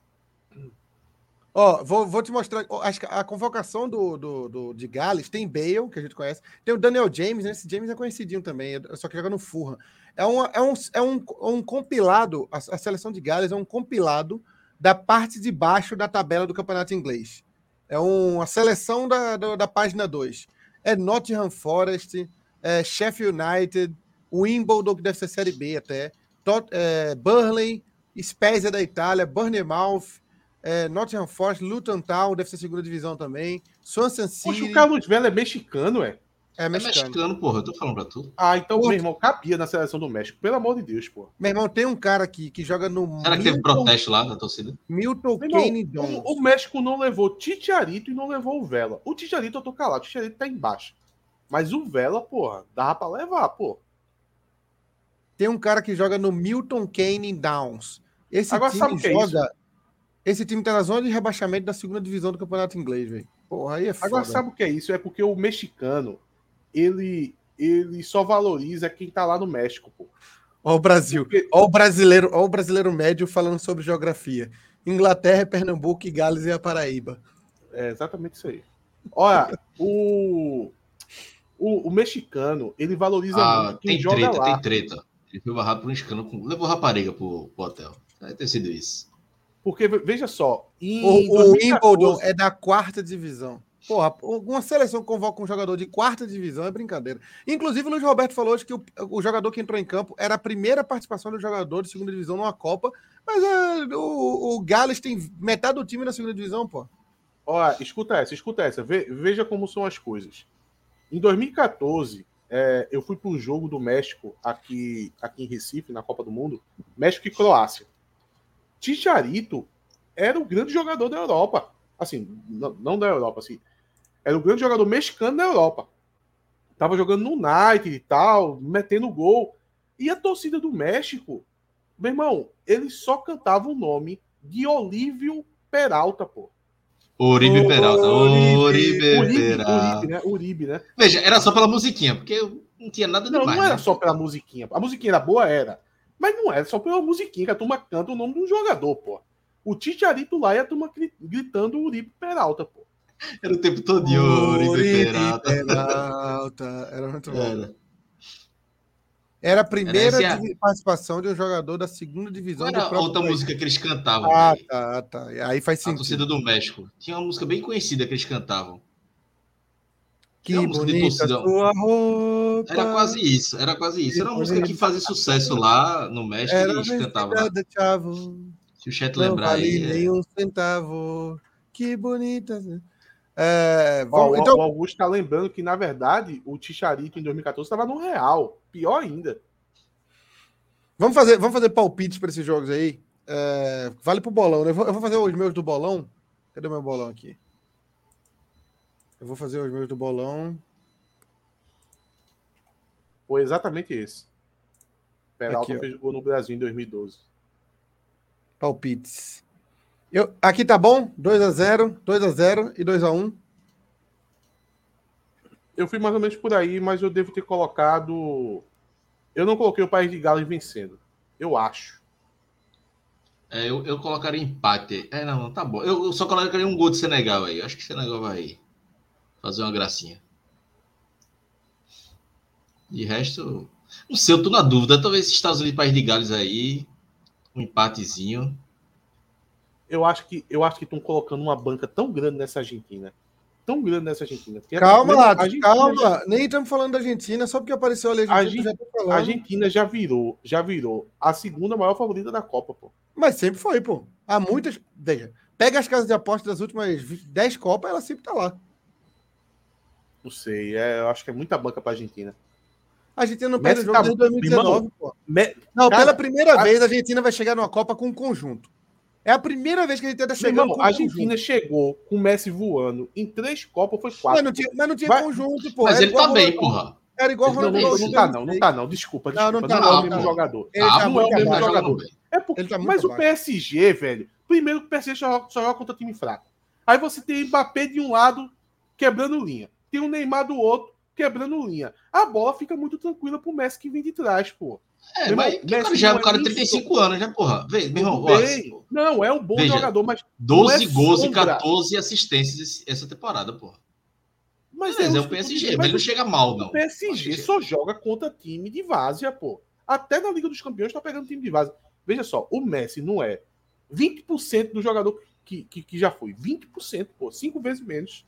Ó, vou, vou te mostrar. A, a convocação do, do, do, de Gales tem Bale, que a gente conhece. Tem o Daniel James, né? Esse James é conhecidinho também, só que joga no Fulham. É, uma, é, um, é um, um compilado, a, a seleção de Gales é um compilado da parte de baixo da tabela do campeonato inglês. É um, a seleção da, da, da página dois. É Nottingham Forest, é Sheffield United, Wimbledon, que deve ser Série B até, Tot, é, Burnley, Spezia da Itália, Bournemouth, é, Nottingham Forest, Luton Town, deve ser segunda divisão também, Swansea City... Poxa, o Carlos Vela é mexicano, é? É mexicano. É mexicano, porra, eu tô falando pra tu. Ah, então, Porra. meu irmão, cabia na seleção do México, pelo amor de Deus, porra. Meu irmão, tem um cara aqui que joga no... Será que Milton, teve protesto lá da torcida? Milton Keynes. O, o México não levou Titiarito e não levou o Vela. O Titiarito eu tô calado, o Titiarito tá embaixo. Mas o Vela, porra, dava pra levar, pô. Tem um cara que joga no Milton Keynes Downs. Esse Agora, time sabe o que joga... é isso? Esse time tá na zona de rebaixamento da segunda divisão do campeonato inglês, velho. Porra, aí é foda. Agora, sabe o que é isso? É porque o mexicano, ele, ele só valoriza quem tá lá no México, pô. Ó o Brasil. Porque... Ó o brasileiro, ó o brasileiro médio falando sobre geografia. Inglaterra, Pernambuco, Gales e a Paraíba. É exatamente isso aí. Olha, o, o, o mexicano, ele valoriza ah, muito quem tem joga treta, lá. Tem treta. Ele foi barrado por um escândalo. Com... Levou rapariga pro, pro hotel. Deve ter sido isso. Porque, veja só... O, o Wimbledon é da quarta divisão. Porra, uma seleção que convoca um jogador de quarta divisão é brincadeira. Inclusive, o Luiz Roberto falou hoje que o, o jogador que entrou em campo era a primeira participação do jogador de segunda divisão numa Copa, mas é, o, o Gales tem metade do time na segunda divisão, pô. Olha, escuta essa, escuta essa. Ve, veja como são as coisas. Em dois mil e quatorze, é, eu fui para um jogo do México aqui, aqui em Recife, na Copa do Mundo, México e Croácia. Chicharito era o grande jogador da Europa. Assim, não, não da Europa, assim. Era o grande jogador mexicano da Europa. Tava jogando no United e tal, metendo gol. E a torcida do México, meu irmão, eles só cantavam o nome de Olívio Peralta, pô. Uribe Peralta. Uribe, Uribe Peralta. Uribe, né? Uribe, né? Veja, era só pela musiquinha, porque não tinha nada Não, demais. não era né? só pela musiquinha. A musiquinha era boa, era. Mas não era só pela musiquinha que a turma canta o nome de um jogador, pô. O Chicharito lá e a turma gritando Uribe Peralta, pô. Era o tempo todo de Uribe Peralta. Peralta. Era muito bom. Era. Era a primeira Era esse, participação de um jogador da segunda divisão. Não era do outra país. música que eles cantavam. Ah, véio. tá, tá. Aí faz A sentido. torcida do México. Tinha uma música bem conhecida que eles cantavam. Que bonita sua roupa. Era quase isso, era quase isso. Era uma música que fazia sucesso lá no México era e eles cantavam. Chavo. Se o chat Não lembrar vale aí. nem É... um centavo. Que bonita. É, Ó, vamos, o, então... o Augusto tá lembrando que, na verdade, o Chicharito em dois mil e quatorze estava no Real. Pior ainda. Vamos fazer, vamos fazer palpites para esses jogos aí. É, vale pro bolão, né? Eu vou, eu vou fazer os meus do bolão. Cadê o meu bolão aqui? Eu vou fazer os meus do bolão. Foi exatamente esse. Peralta Aqui, fez gol no Brasil em dois mil e doze. Palpites. Eu, aqui tá bom? dois a zero, dois a zero e dois a um. Eu fui mais ou menos por aí, mas eu devo ter colocado... Eu não coloquei o País de Gales vencendo. Eu acho. É, eu, eu colocaria empate. É, não, tá bom. Eu, eu só colocaria um gol de Senegal aí. Eu acho que o Senegal vai fazer uma gracinha. De resto, não sei, eu tô na dúvida. Talvez Estados Unidos e País de Gales aí, um empatezinho. Eu acho que eu acho que estão colocando uma banca tão grande nessa Argentina. Tão grande nessa Argentina. Calma, a, Lato, Argentina calma. Já... Nem estamos falando da Argentina, só porque apareceu ali a Argentina. Argentina, já tô a Argentina já virou, já virou a segunda maior favorita da Copa, pô. Mas sempre foi, pô. Há muitas. Veja, pega as casas de apostas das últimas dez Copas, ela sempre tá lá. Não sei, é, eu acho que é muita banca pra Argentina. A Argentina não perde o jogo tá... desde dois mil e dezenove, Irmão, pô. Me... Não, Cara, pela primeira a... vez a Argentina vai chegar numa Copa com um conjunto. É a primeira vez que a Argentina tá chegando irmão, com um a Argentina conjunto. chegou com o Messi voando em três Copas, foi quatro. Mas não tinha, mas não tinha vai... conjunto, pô. Mas Era ele tá bem, porra. Era igual ele, não, não, não tá não, não tá não, desculpa, desculpa, não, não, tá, não, não é o não, mesmo não. jogador. Ele tá não é o mesmo abaixo. jogador. É porque, tá mas abaixo. o P S G, velho, primeiro que o P S G só, só joga contra time fraco. Aí você tem Mbappé de um lado quebrando linha, tem o Neymar do outro quebrando linha. A bola fica muito tranquila pro Messi que vem de trás, pô. É, meu mas irmão, que cara já é um cara de trinta e cinco anos, né, porra? Vê, meu irmão, bem, não, é um bom veja, jogador, mas doze é gols sombra. e quatorze assistências essa temporada, porra. Mas Beleza, é, é o P S G, mas ele não chega mal, não. O P S G só joga contra time de várzea, pô. Até na Liga dos Campeões tá pegando time de várzea. Veja só, o Messi não é vinte por cento do jogador que, que, que já foi. vinte por cento, pô. Cinco vezes menos.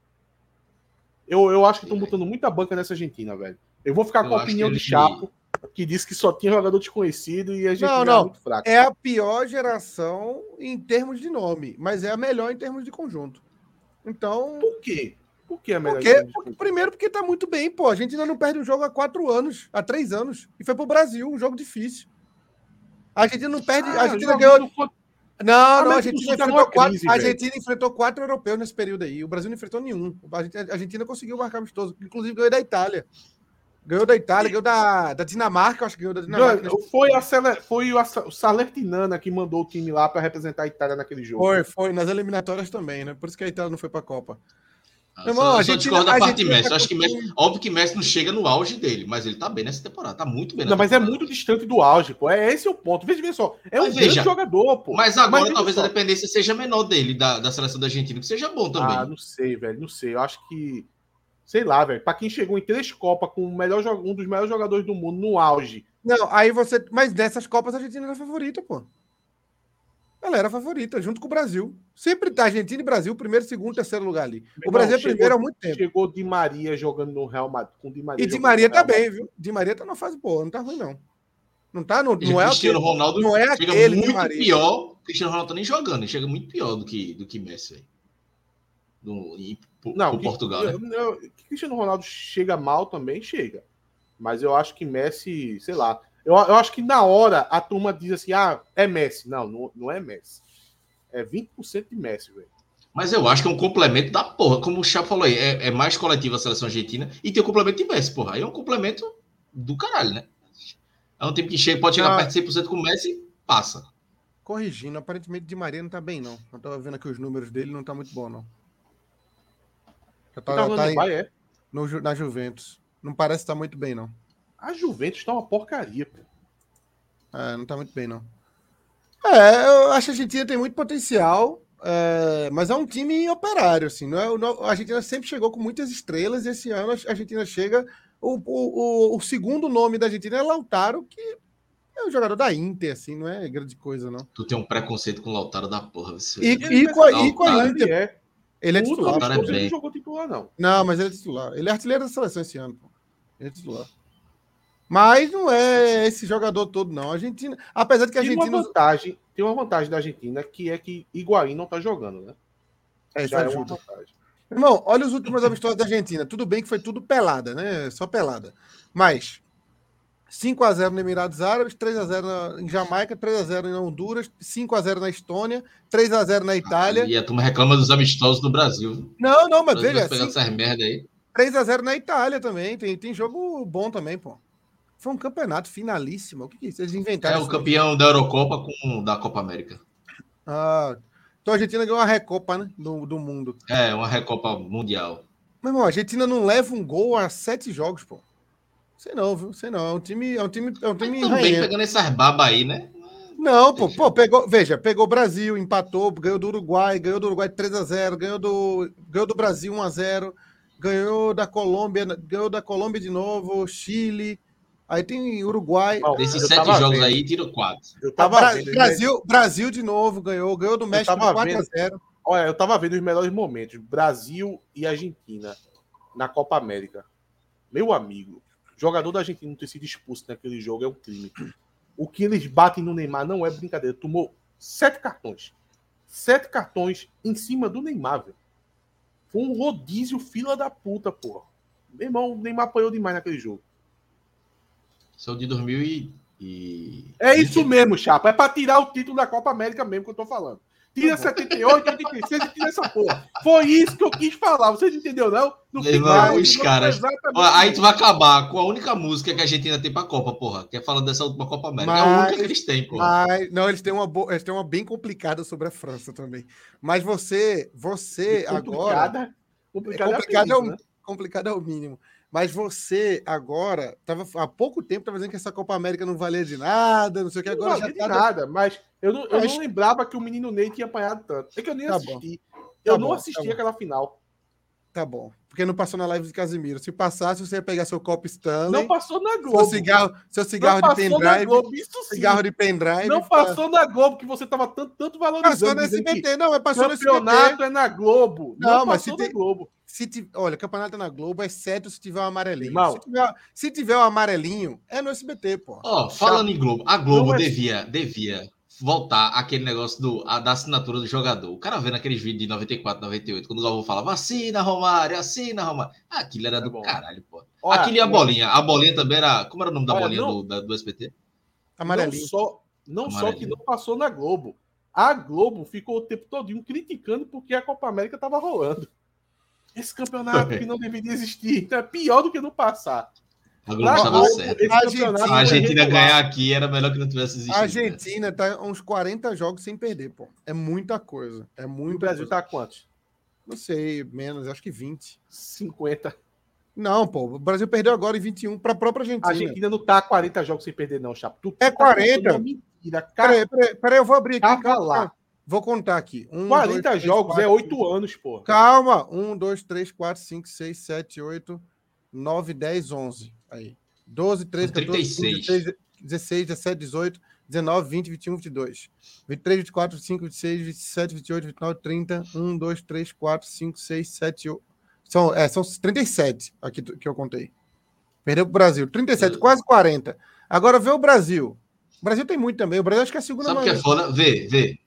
Eu, eu acho que estão botando muita banca nessa Argentina, velho. Eu vou ficar eu com a opinião ele... de Chapo, que disse que só tinha jogador desconhecido e a Argentina não, não. é muito fraca. É a pior geração em termos de nome, mas é a melhor em termos de conjunto. Então... Por quê? Por que é melhor? Porque, porque, primeiro porque tá muito bem, pô. A Argentina não perde um jogo há quatro anos, há três anos. E foi pro Brasil, um jogo difícil. A Argentina não perde... Ah, a Argentina ganhou... Não, ah, não, a Argentina, tá enfrentou quatro, crise, a Argentina enfrentou quatro europeus nesse período aí. O Brasil não enfrentou nenhum. A Argentina, a Argentina conseguiu marcar amistoso. Inclusive ganhou da Itália. Ganhou da Itália, ganhou da, da Dinamarca, acho que ganhou da Dinamarca. Não, foi, a, foi o, o Salernitana que mandou o time lá para representar a Itália naquele jogo. Foi, foi. Nas eliminatórias também, né? Por isso que a Itália não foi pra Copa. Ah, irmão, só, a gente discordo da parte de Messi. Tá acho que Messi, óbvio que Messi não chega no auge dele, mas ele tá bem nessa temporada, tá muito bem. Não, mas temporada. É muito distante do auge, pô. É esse o ponto. Veja, veja só, é um mas grande veja, jogador, pô. Mas agora mas talvez só. a dependência seja menor dele, da, da seleção da Argentina, que seja bom também. Ah, não sei, velho, não sei. Eu acho que, sei lá, velho, pra quem chegou em três Copas com o melhor, um dos melhores jogadores do mundo no auge. Não, aí você... Mas dessas Copas a Argentina era favorita, pô. Ela era favorita, junto com o Brasil. Sempre tá Argentina e Brasil, primeiro, segundo, terceiro lugar ali. Meu o Brasil irmão, é primeiro chegou, há muito tempo. Chegou Di Maria jogando no Real Madrid. Com Di Maria e Di Maria tá bem, viu? Di Maria tá numa fase boa, não tá ruim, não. Não tá no. Não é Cristiano aquele, Ronaldo não é chega aquele muito pior. Cristiano Ronaldo tá nem jogando, ele chega muito pior do que, do que Messi. Véio. no, em, pro, Não, pro que, Portugal, eu, né? eu, que Cristiano Ronaldo chega mal também, chega. Mas eu acho que Messi, sei lá. Eu, eu acho que na hora a turma diz assim: ah, é Messi. Não, não, não é Messi. É vinte por cento de Messi, velho. Mas eu acho que é um complemento da porra. Como o Chá falou aí, é, é mais coletiva a seleção argentina e tem o complemento de Messi, porra. Aí é um complemento do caralho, né? É um time que chega, pode chegar Não, perto de cem por cento com o Messi e passa. Corrigindo, aparentemente Di Maria não tá bem, não. Eu tava vendo aqui os números dele, não tá muito bom, não. Já tá, Tá, tá no em, Bayern, é? no, na Juventus. Não parece estar muito bem, não. A Juventus tá uma porcaria, pô. É, não tá muito bem, não. É, eu acho que a Argentina tem muito potencial, é, mas é um time operário, assim. Não é, não, a Argentina sempre chegou com muitas estrelas e esse ano a Argentina chega... O, o, o, o segundo nome da Argentina é Lautaro, que é um jogador da Inter, assim, não é grande coisa, não. Tu tem um preconceito com o Lautaro da porra. Você... E, Ele e, com, a, e com a Lautaro, Inter. Ele é. Ele é O titular. último Lautaro é jogo ele bem. não jogou titular, não. Não, mas ele é titular. Ele é artilheiro da seleção esse ano, pô. Ele é titular. Mas não é esse jogador todo, não. A Argentina, apesar de que a Tem Argentina. uma vantagem, tem uma vantagem da Argentina, que é que Higuaín não tá jogando, né? É, isso Já é uma ajuda. vantagem. Irmão, olha os últimos amistosos da Argentina. Tudo bem que foi tudo pelada, né? Só pelada. Mas cinco a zero no Emirados Árabes, três a zero na, em Jamaica, três a zero em Honduras, cinco a zero na Estônia, três a zero na Itália. E a turma reclama dos amistosos do Brasil. Não, não, mas O Brasil veja, vai pegar cinco, essas merda aí. três a zero na Itália também. Tem, tem jogo bom também, pô. Foi um campeonato finalíssimo. O que, que é isso? Eles inventaram É o isso, campeão da Eurocopa com o da Copa América. Ah, então a Argentina ganhou uma Recopa, né? Do, do mundo. É, uma Recopa Mundial. Meu irmão, a Argentina não leva um gol a sete jogos, pô. Sei não, viu? Sei não. É um time. É um time, é um time Mas também ranhento. pegando essas babas aí, né? Não, pô, pô, pegou, veja, pegou o Brasil, empatou, ganhou do Uruguai, ganhou do Uruguai três a zero, ganhou do, ganhou do Brasil um a zero, ganhou da Colômbia, ganhou da Colômbia de novo, Chile. Aí tem Uruguai. Bom, Desses eu sete tava jogos vendo. aí, tiro quatro. Eu Tá, tava Bra- vendo, os Brasil, Brasil de novo ganhou, ganhou do México tava quatro a vendo. zero. Olha, eu tava vendo os melhores momentos. Brasil e Argentina na Copa América. Meu amigo, jogador da Argentina não ter sido expulso naquele jogo é um crime. O que eles batem no Neymar não é brincadeira. Tomou sete cartões. Sete cartões em cima do Neymar, velho. Foi um rodízio fila da puta, porra. Meu irmão, o Neymar apanhou demais naquele jogo. São de dois mil e... É isso mesmo, chapa. É pra tirar o título da Copa América mesmo que eu tô falando. Tira setenta e oito, oitenta e seis e tira essa porra. Foi isso que eu quis falar. Vocês entenderam, não? No Meu final, irmão, os não, caras. exatamente Ó, aí isso. tu vai acabar com a única música que a Argentina tem pra Copa, porra. Que é falando dessa última Copa América. É a única que eles têm, porra. Mas, não, eles têm uma boa, eles têm uma bem complicada sobre a França também. Mas você, você agora. Complicada, complicada é, complicado, é apelido, o, né? complicado é o mínimo. Mas você agora, tava, há pouco tempo, estava dizendo que essa Copa América não valia de nada, não sei o que, agora Não já valia de tá. nada, mas eu não, eu Mas- não lembrava que o menino Ney tinha apanhado tanto. É que eu nem Tá assisti. Tá eu bom, não tá assisti bom. aquela final. Tá bom. Porque não passou na live de Casimiro. Se passasse, você ia pegar seu copo Stanley, Não passou na seu Globo. cigarro, seu Não cigarro de passou na pendrive, Globo, isso sim. cigarro de pendrive. Não ficar- passou na Globo, que você tava tanto, tanto Passou valorizando. no dizendo que S B T, não, mas passou no S B T. campeonato é na Globo. Não, Não, mas passou se na tem- Globo. Se ti- Olha, campeonato é na Globo, exceto se tiver um amarelinho. Irmão. Se tiver, se tiver um amarelinho, é no S B T, pô. Ó, falando em Globo, a Globo Não é- devia, devia voltar aquele negócio do, a, da assinatura do jogador. O cara vendo aqueles vídeos de noventa e quatro, noventa e oito, quando o Galvão falava assina, Romário, assina, Romário. Ah, aquilo era É do bom. caralho, pô. Olha, Aquilo e a não- bolinha. A bolinha também era. Como era o nome da Olha, bolinha não- do, da- do S B T? Amarelinho. Não só, não só que Amarelinho. não passou na Globo. A Globo ficou o tempo todinho criticando porque a Copa América estava rolando. Esse campeonato que não deveria existir. Então é pior do que não passar. A Globo Pra estava Globo, certa. esse A campeonato Argentina- A foi Argentina regular. ganhar aqui era melhor que não tivesse existido. A né? Argentina tá uns quarenta jogos sem perder, pô. É muita coisa. É E o muito. Brasil tá quantos? Não sei, menos, acho que vinte. cinquenta. Não, pô. O Brasil perdeu agora em vinte e um para a própria Argentina. A Argentina não tá quarenta jogos sem perder, não, Chapo. Tu É tá quarenta. contando uma mentira. Peraí, peraí, peraí, eu vou abrir aqui. Tava calma, lá. Vou contar aqui. Um, quarenta dois, três, jogos quatro, é oito anos, pô. Calma. um, dois, três, quatro, cinco, seis, sete, oito, nove, dez, onze. Aí. doze, treze, São trinta e quatorze, seis. dezesseis, dezesseis, dezessete, dezoito, dezenove, vinte, vinte e um, vinte e dois. vinte e três, vinte e quatro, vinte e cinco, vinte e seis, vinte e sete, vinte e oito, vinte e nove, trinta. um, dois, três, quatro, cinco, seis, sete, oito. São, é, são trinta e sete aqui que eu contei. Perdeu para o Brasil. trinta e sete, quase quarenta. Agora vê o Brasil. O Brasil tem muito também. O Brasil acho que é a segunda Sabe o que é maior. foda? Vê, vê.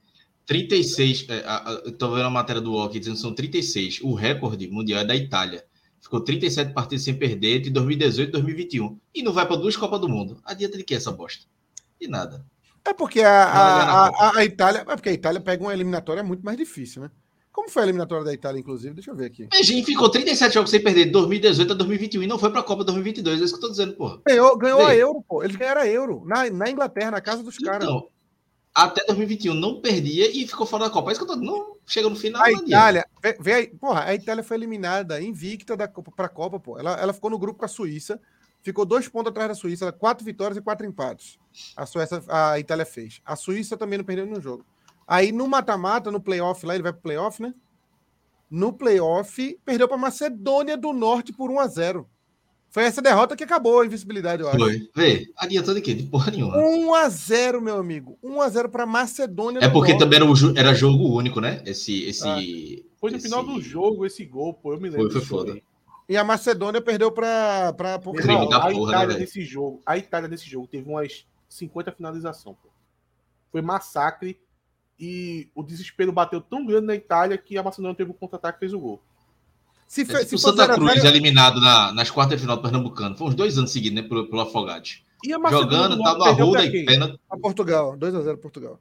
trinta e seis, é, a, a, eu tô vendo a matéria do U O L dizendo que são trinta e seis. O recorde mundial é da Itália. Ficou trinta e sete partidas sem perder entre dois mil e dezoito e dois mil e vinte e um. E não vai para duas Copas do Mundo. Adianta de que essa bosta? De nada. É porque a, a, a, a Itália... É porque a Itália pega uma eliminatória muito mais difícil, né? Como foi a eliminatória da Itália, inclusive? Deixa eu ver aqui. Beijinho ficou trinta e sete jogos sem perder de dois mil e dezoito a dois mil e vinte e um e não foi para a Copa dois mil e vinte e dois. É isso que eu tô dizendo, porra. Ganhou, ganhou a Euro, pô. Eles ganharam a Euro. Na, na Inglaterra, na casa dos caras. Então, até dois mil e vinte e um não perdia e ficou fora da Copa. É isso que eu tô dizendo. Não chega no final. A Itália... Vê, vê aí, porra, a Itália foi eliminada, invicta da Copa, pra Copa, pô. Ela, ela ficou no grupo com a Suíça. Ficou dois pontos atrás da Suíça. Quatro vitórias e quatro empates. A Suécia, a Itália fez. A Suíça também não perdeu nenhum jogo. Aí, no mata-mata, no playoff lá, ele vai pro playoff, né? No playoff, perdeu para Macedônia do Norte por um a zero. Foi essa derrota que acabou a invencibilidade, eu acho. Foi. Vê, adiantou de quê? De porra nenhuma. um a zero, meu amigo. um a zero para Macedônia É do porque Norte. também era, o, era jogo único, né? Esse, esse, ah, foi no esse... final do jogo esse gol, pô. Eu me lembro. Foi, foi foda. Aí. E a Macedônia perdeu para para Portugal. A porra, Itália né, nesse jogo, a Itália nesse jogo teve umas cinquenta finalizações, pô. Foi massacre. E o desespero bateu tão grande na Itália que a Macedônia teve um contra-ataque e fez o gol. Se, é, se o Santa Cruz zero... eliminado na, nas quartas de final do Pernambucano. Foi uns dois anos seguidos, né? Pelo, pelo Afogados. Jogando, tá no Arruda e pênalti. A Portugal, dois a zero Portugal.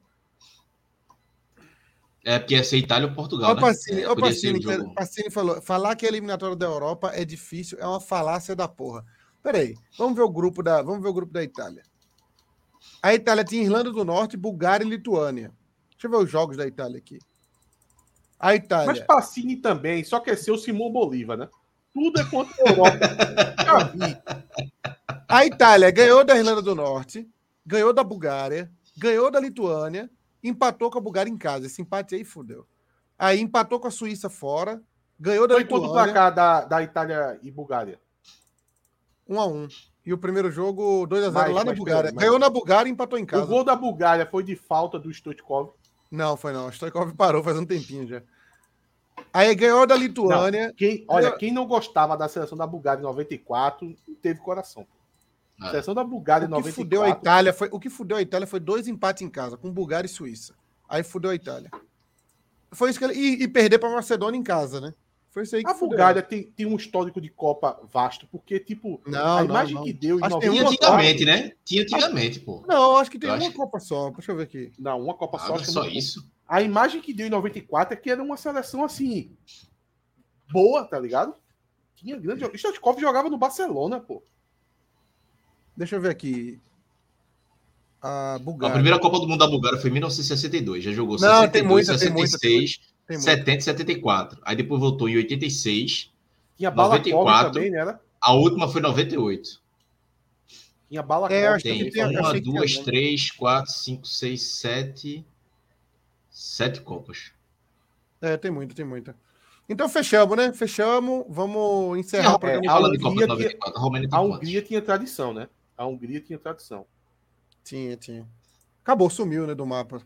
É, porque ia ser Itália ou Portugal, o né? Pacini, É, o Pacini, o Pacini falou, falar que a eliminatória da Europa é difícil, é uma falácia da porra. Peraí, vamos ver o grupo da, vamos ver o grupo da Itália. A Itália tinha Irlanda do Norte, Bulgária e Lituânia. Deixa eu ver os jogos da Itália aqui. A Itália. Mas Pacini também só quer ser o Simão Bolívar, né? Tudo é contra a Europa. Já vi. A Itália ganhou da Irlanda do Norte, ganhou da Bulgária, ganhou da Lituânia, empatou com a Bulgária em casa. Esse empate aí fudeu. Aí empatou com a Suíça fora, ganhou da Foi Lituânia. Foi quanto placar da, da Itália e Bulgária? um a um. E o primeiro jogo, dois a zero mas, lá na mas, Bulgária. Mas... Ganhou na Bulgária e empatou em casa. O gol da Bulgária foi de falta do Stoichkov? Não, foi não. O Stoichkov parou faz um tempinho já. Aí ganhou da Lituânia. Não, quem, olha, quem não gostava da seleção da Bulgária em noventa e quatro, não teve coração. A seleção da Bulgária em noventa e quatro... Fudeu a Itália foi, o que fudeu a Itália foi dois empates em casa, com Bulgária e Suíça. Aí fudeu a Itália. Foi isso que ele, e, e perder para Macedônia em casa, né? Foi isso aí que a fudeu. Bulgária tem, tem um histórico de Copa vasto, porque, tipo, não, a imagem não, não. que deu... Em Tinha antigamente, né? Tinha antigamente, pô. Não, acho que tem eu uma acho... Copa só. Deixa eu ver aqui. Não, uma Copa ah, só. É só não... isso? A imagem que deu em noventa e quatro é que era uma seleção, assim, boa, tá ligado? Tinha grande... O Stoichkov jogava no Barcelona, pô. Deixa eu ver aqui. A Bulgária. A primeira Copa do Mundo da Bulgária foi em mil novecentos e sessenta e dois. Já jogou não, sessenta e dois, tem muita, sessenta e seis, tem muita, tem muita. setenta e setenta e quatro. Aí depois voltou em oitenta e seis. Tinha noventa e quatro também, né? Era? A última foi em noventa e oito. Tinha bala é, Kobe tem tem, uma, duas, três, quatro, cinco, seis, sete. Sete Copas. É, tem muita, tem muita. Então fechamos, né? Fechamos. Vamos encerrar o programa. É, a, Hungria tinha, a, a Hungria tinha tradição, né? A Hungria tinha tradição. Tinha, tinha. Acabou, sumiu, né, do mapa.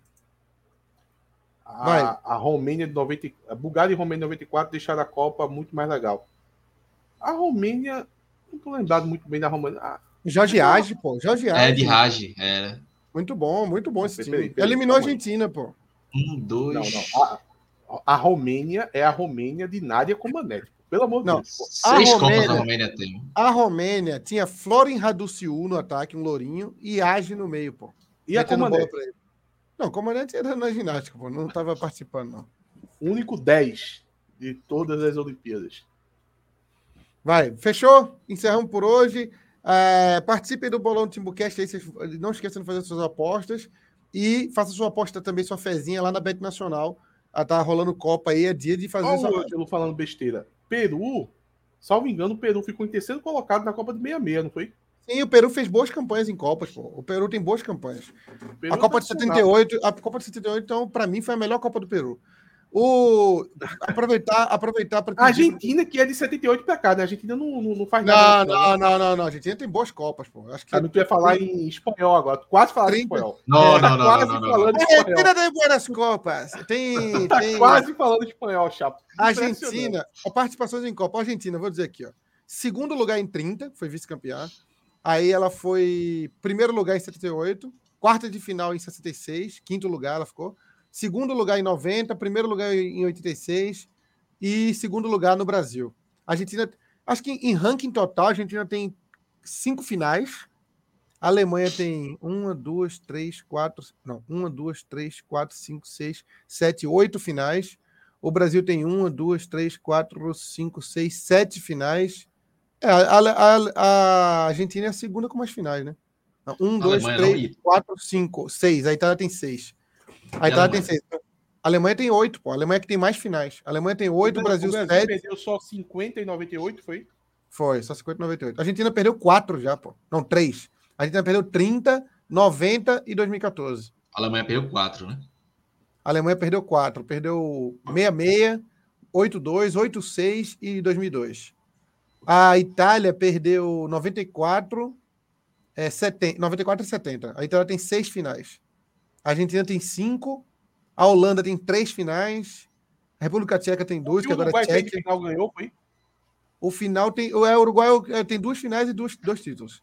A, a Romênia de noventa e quatro, a Bulgária e Romênia de noventa e quatro deixaram a Copa muito mais legal. A Romênia, não tô lembrado muito bem da Romênia. Ah, Jorge Age, pô. Jorge Age. É, de Rage, era. Muito bom, muito bom esse peraí, time. peraí, peraí, Eliminou a Argentina, pô. Um, dois... Não, não. A, a Romênia é a Romênia de Nádia Comaneci. Pelo amor de Deus. Pô. Seis Copas a Romênia tem. A Romênia tinha Florin Raduciu no ataque, um lourinho, e Age no meio, pô. E a Comaneci? Não, o comandante era na ginástica, pô. Não estava participando, não. O único dez de todas as Olimpíadas. Vai, fechou? Encerramos por hoje. É, participem do Bolão do Timbucast aí, não esqueçam de fazer suas apostas e faça sua aposta também, sua fezinha lá na Bet Nacional. Ah, tá rolando Copa aí, é dia de fazer isso. Olha o falando besteira. Peru, salvo engano, o Peru ficou em terceiro colocado na Copa de sessenta e seis, não foi? Sim, o Peru fez boas campanhas em Copas, pô. O Peru tem boas campanhas. A Copa de setenta e oito, a Copa de setenta e oito, então, para mim, foi a melhor Copa do Peru. O... Aproveitar, aproveitar para. A Argentina, que é de setenta e oito para cá, né? A Argentina não, não, não faz não, nada. Não, não, não, não. A Argentina tem boas Copas, pô. Acho que. Ah, tu ia falar em espanhol agora. Tu quase falaste em espanhol. Não, é, não, não. Quase não, não, falando não. espanhol. Argentina tem boas Copas. Tem. Tá tem... quase falando espanhol, Chapo. Argentina, a participações em Copa. A Argentina, vou dizer aqui, ó. Segundo lugar em trinta, foi vice-campeã. Aí ela foi primeiro lugar em setenta e oito, quarta de final em sessenta e seis, quinto lugar ela ficou. segundo lugar em noventa, primeiro lugar em oitenta e seis e segundo lugar no Brasil. A Argentina, acho que em ranking total, a Argentina tem cinco finais. A Alemanha tem uma, duas, três, quatro, não, uma, duas, três, quatro, cinco, seis, sete, oito finais. O Brasil tem uma, duas, três, quatro, cinco, seis, sete finais. É, a, a, a Argentina é a segunda com mais finais, né? Um, A dois, Alemanha três, não, quatro, cinco, seis. A Itália tem seis. A E a Itália tem Alemanha? seis. A Alemanha tem oito, pô. A Alemanha que tem mais finais. A Alemanha tem oito, o Brasil, o Brasil sete. perdeu só cinquenta e noventa e oito, foi? Foi, só cinquenta e noventa e oito. A Argentina perdeu quatro já, pô. Não, três. A Argentina perdeu trinta, noventa e dois mil e quatorze. A Alemanha perdeu quatro, né? A Alemanha perdeu quatro. Perdeu sessenta e seis, oitenta e dois, oitenta e seis e dois mil e dois. A Itália perdeu noventa e quatro, é, setenta, noventa e quatro e setenta. A Itália tem seis finais. A Argentina tem cinco. A Holanda tem três finais. A República Tcheca tem duas, que o agora é Uruguai fez Tcheca. final, ganhou, foi? O final tem. O Uruguai tem duas finais e dois, dois títulos.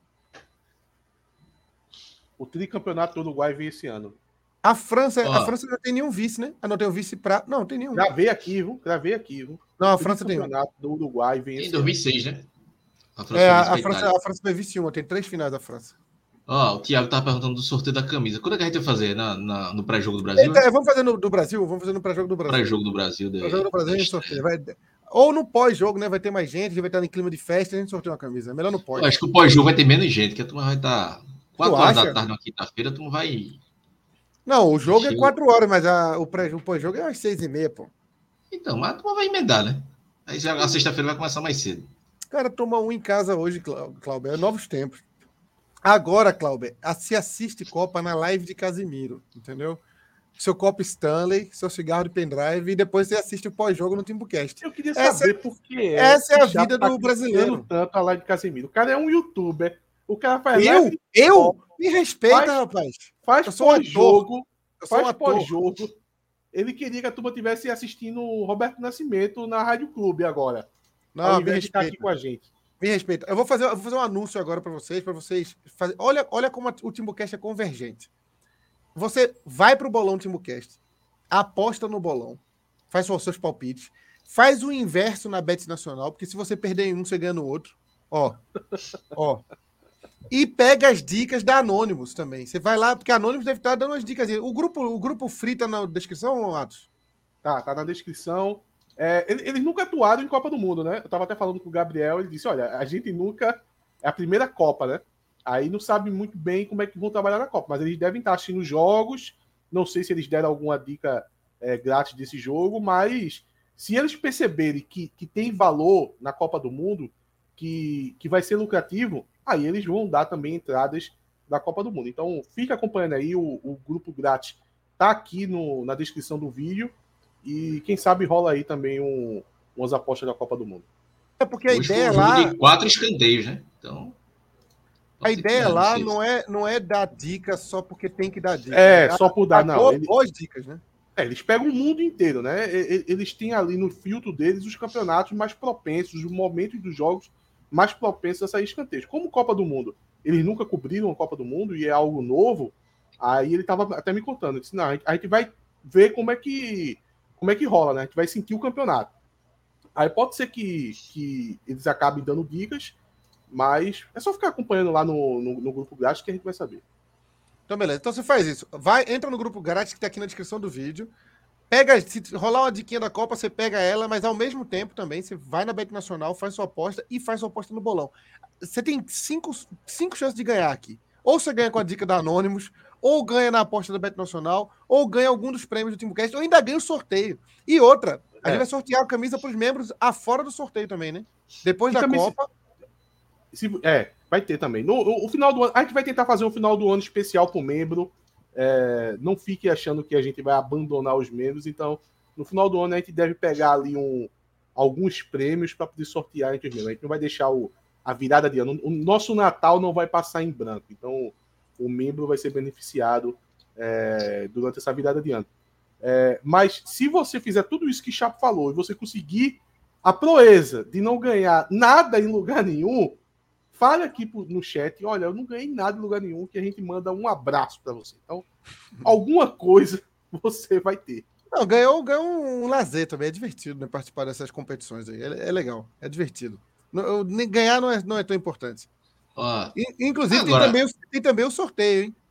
O tricampeonato do Uruguai veio esse ano. A França, Ó. a França não tem nenhum vice, né? Ah, não tem o vice pra. Não, tem nenhum. Gravei aqui, viu? Gravei aqui, viu? Não, a O França tem um. tricampeonato do Uruguai veio Em esse dois mil ano. e seis, né? A França É, foi a, vice a, pra França, Itália. a França foi vice um, tem três finais da França. Ó, o Thiago tava perguntando do sorteio da camisa. Quando é que a gente vai fazer? Na, na- no pré-jogo do Brasil? Eita, vamos fazer no do Brasil? Vamos fazer no pré-jogo do Brasil. Pré-jogo do Brasil. De... Pré-jogo do Brasil a gente sorteia. Vai... Ou no pós-jogo, né? Vai ter mais gente, a gente vai estar em clima de festa e a gente sorteia uma camisa. É melhor no pós. Eu acho que o pós-jogo vai ter menos gente, que a turma vai estar quatro Tu horas acha? da tarde na quinta-feira, a turma vai. Não, o jogo é Chega. quatro horas, mas a, o, pré, o pós-jogo é às seis e meia, pô. Então, mas a turma vai emendar, né? Aí já, a sexta-feira vai começar mais cedo. Cara, toma um em casa hoje, Cláudio. É novos tempos. Agora, Cláudio, se assiste Copa na live de Casimiro, entendeu? Seu copo Stanley, seu cigarro de pendrive e depois você assiste o pós-jogo no Timbucast. Eu queria Essa- saber por que é. essa é a que já vida tá do brasileiro. criticando tanto a live de Casemiro. O cara é um youtuber. O cara faz Eu? live, Eu? Me respeita, Faz- rapaz. faz Eu sou um pós-jogo. Eu sou um Faz ator. pós-jogo. Ele queria que a turma estivesse assistindo o Roberto Nascimento na Rádio Clube agora. Não, ao me invés de estar aqui respeita. com a gente. Me respeita. Eu vou fazer, eu vou fazer um anúncio agora para vocês, para vocês fazer. Olha, olha como a- o Timbucast é convergente. Você vai pro bolão Timbucast, aposta no bolão, faz os seus palpites, faz o inverso na Bet Nacional, porque se você perder em um, você ganha no outro. Ó, ó. E pega as dicas da Anonymous também. Você vai lá, porque a Anonymous deve estar dando as dicas. O grupo, o grupo free tá na descrição, Atos? Tá, tá na descrição. É, ele- eles nunca atuaram em Copa do Mundo, né? Eu tava até falando com o Gabriel, ele disse, olha, a gente nunca... É a primeira Copa, né? Aí não sabe muito bem como é que vão trabalhar na Copa, mas eles devem estar assistindo jogos, não sei se eles deram alguma dica é, grátis desse jogo, mas se eles perceberem que, que tem valor na Copa do Mundo, que, que vai ser lucrativo, aí eles vão dar também entradas da Copa do Mundo. Então, fica acompanhando aí, o, o grupo grátis tá aqui no, na descrição do vídeo, e quem sabe rola aí também um, umas apostas da Copa do Mundo. É porque a Hoje foi ideia um jogo lá, de quatro escanteios, né? Então. a ideia lá não é, não é dar dica só porque tem que dar dica. É, Dar- só por dar, dar não. boas- Ele- boas dicas, né? É, eles pegam o mundo inteiro, né? E- e- Eles têm ali no filtro deles os campeonatos mais propensos, os momentos dos jogos mais propensos a sair escanteios. Como Copa do Mundo, eles nunca cobriram a Copa do Mundo e é algo novo, aí ele estava até me contando. Ele disse, não, a gente- a gente vai ver como é que como é que rola, né? A gente vai sentir o campeonato. Aí pode ser que, que eles acabem dando dicas, mas é só ficar acompanhando lá no, no, no grupo grátis que a gente vai saber. Então, beleza. Então você faz isso. Vai, entra no grupo grátis que tá aqui na descrição do vídeo. Pega, se rolar uma diquinha da Copa, você pega ela, mas ao mesmo tempo também, você vai na Bet Nacional, faz sua aposta e faz sua aposta no bolão. Você tem cinco, cinco chances de ganhar aqui. Ou você ganha com a dica da Anonymous, ou ganha na aposta da Bet Nacional, ou ganha algum dos prêmios do Timbucast, ou ainda ganha o sorteio. E outra, a É. gente vai sortear a camisa para os membros afora do sorteio também, né? Depois E da também se- Copa. Se- é, vai ter também. No, o, o final do ano, a gente vai tentar fazer um final do ano especial para o membro. É, não fique achando que a gente vai abandonar os membros. Então, no final do ano, a gente deve pegar ali um, alguns prêmios para poder sortear entre os membros. A gente não vai deixar o, a virada de ano. O nosso Natal não vai passar em branco. Então, o membro vai ser beneficiado é, durante essa virada de ano. É, mas se você fizer tudo isso que o Chapo falou e você conseguir a proeza de não ganhar nada em lugar nenhum, fale aqui pro- no chat, olha, eu não ganhei nada em lugar nenhum, que a gente manda um abraço para você. Então, alguma coisa você vai ter. Não, ganhou, ganhou um lazer também. É divertido, né? Participar dessas competições aí. É, é legal, é divertido. Não, nem ganhar não é, não é tão importante. Ó, Inclusive, agora... tem, também o, tem também o sorteio, hein?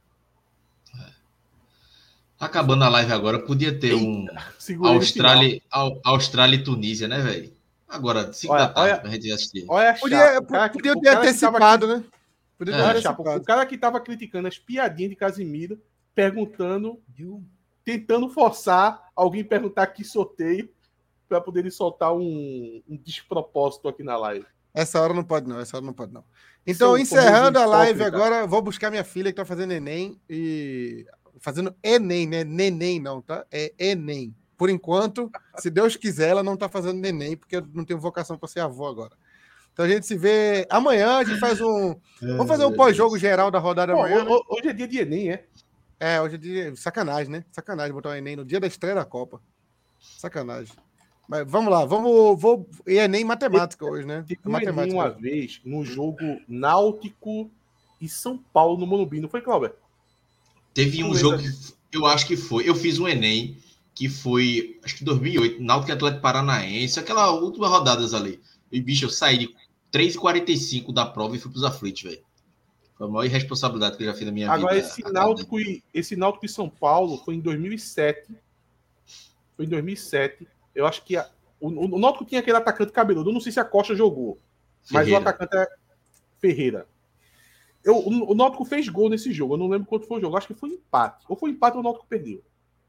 Acabando a live agora, podia ter um Austrália, Austrália e Tunísia, né, velho? Agora, cinco da tarde, pra gente assistir. Olha, podia, podia ter antecipado, tava... né? Podia ter é. antecipado. O cara que tava criticando as piadinhas de Casimiro, perguntando, tentando forçar alguém perguntar que sorteio para poder soltar um, um despropósito aqui na live. Essa hora não pode, não. Essa hora não pode, não. Então, Seu encerrando a live agora, vou buscar minha filha que tá fazendo Enem e... Fazendo Enem, né? Neném não, tá? É Enem. Por enquanto, se Deus quiser, ela não tá fazendo neném, porque eu não tenho vocação para ser avó agora. Então a gente se vê amanhã, a gente faz um... Vamos fazer um pós-jogo geral da rodada Pô, amanhã. Hoje, hoje é dia de Enem, é? É, hoje é dia... Sacanagem, né? Sacanagem botar o Enem no dia da estreia da Copa. Sacanagem. Mas vamos lá, vamos... Vou... E Enem matemática hoje, né? Teve um Enem uma vez no jogo Náutico e São Paulo no Morumbi, não foi, Cláudio? Teve um jogo que eu acho que foi. Eu fiz um Enem que foi, acho que dois mil e oito, Náutico e Atlético Paranaense, aquela última rodadas ali. E, bicho, eu saí de três e quarenta e cinco da prova e fui pros aflitos, velho. Foi a maior irresponsabilidade que eu já fiz na minha Agora, vida. Agora, esse Náutico, e, esse Náutico e São Paulo foi em dois mil e sete. Foi em dois mil e sete. Eu acho que a, o, o Náutico tinha aquele atacante cabeludo. Eu não sei se a Costa jogou, Ferreira. Mas o atacante é Ferreira. Eu, o, o Náutico fez gol nesse jogo. Eu não lembro quanto foi o jogo. Acho que foi empate. Ou foi empate ou o Náutico perdeu.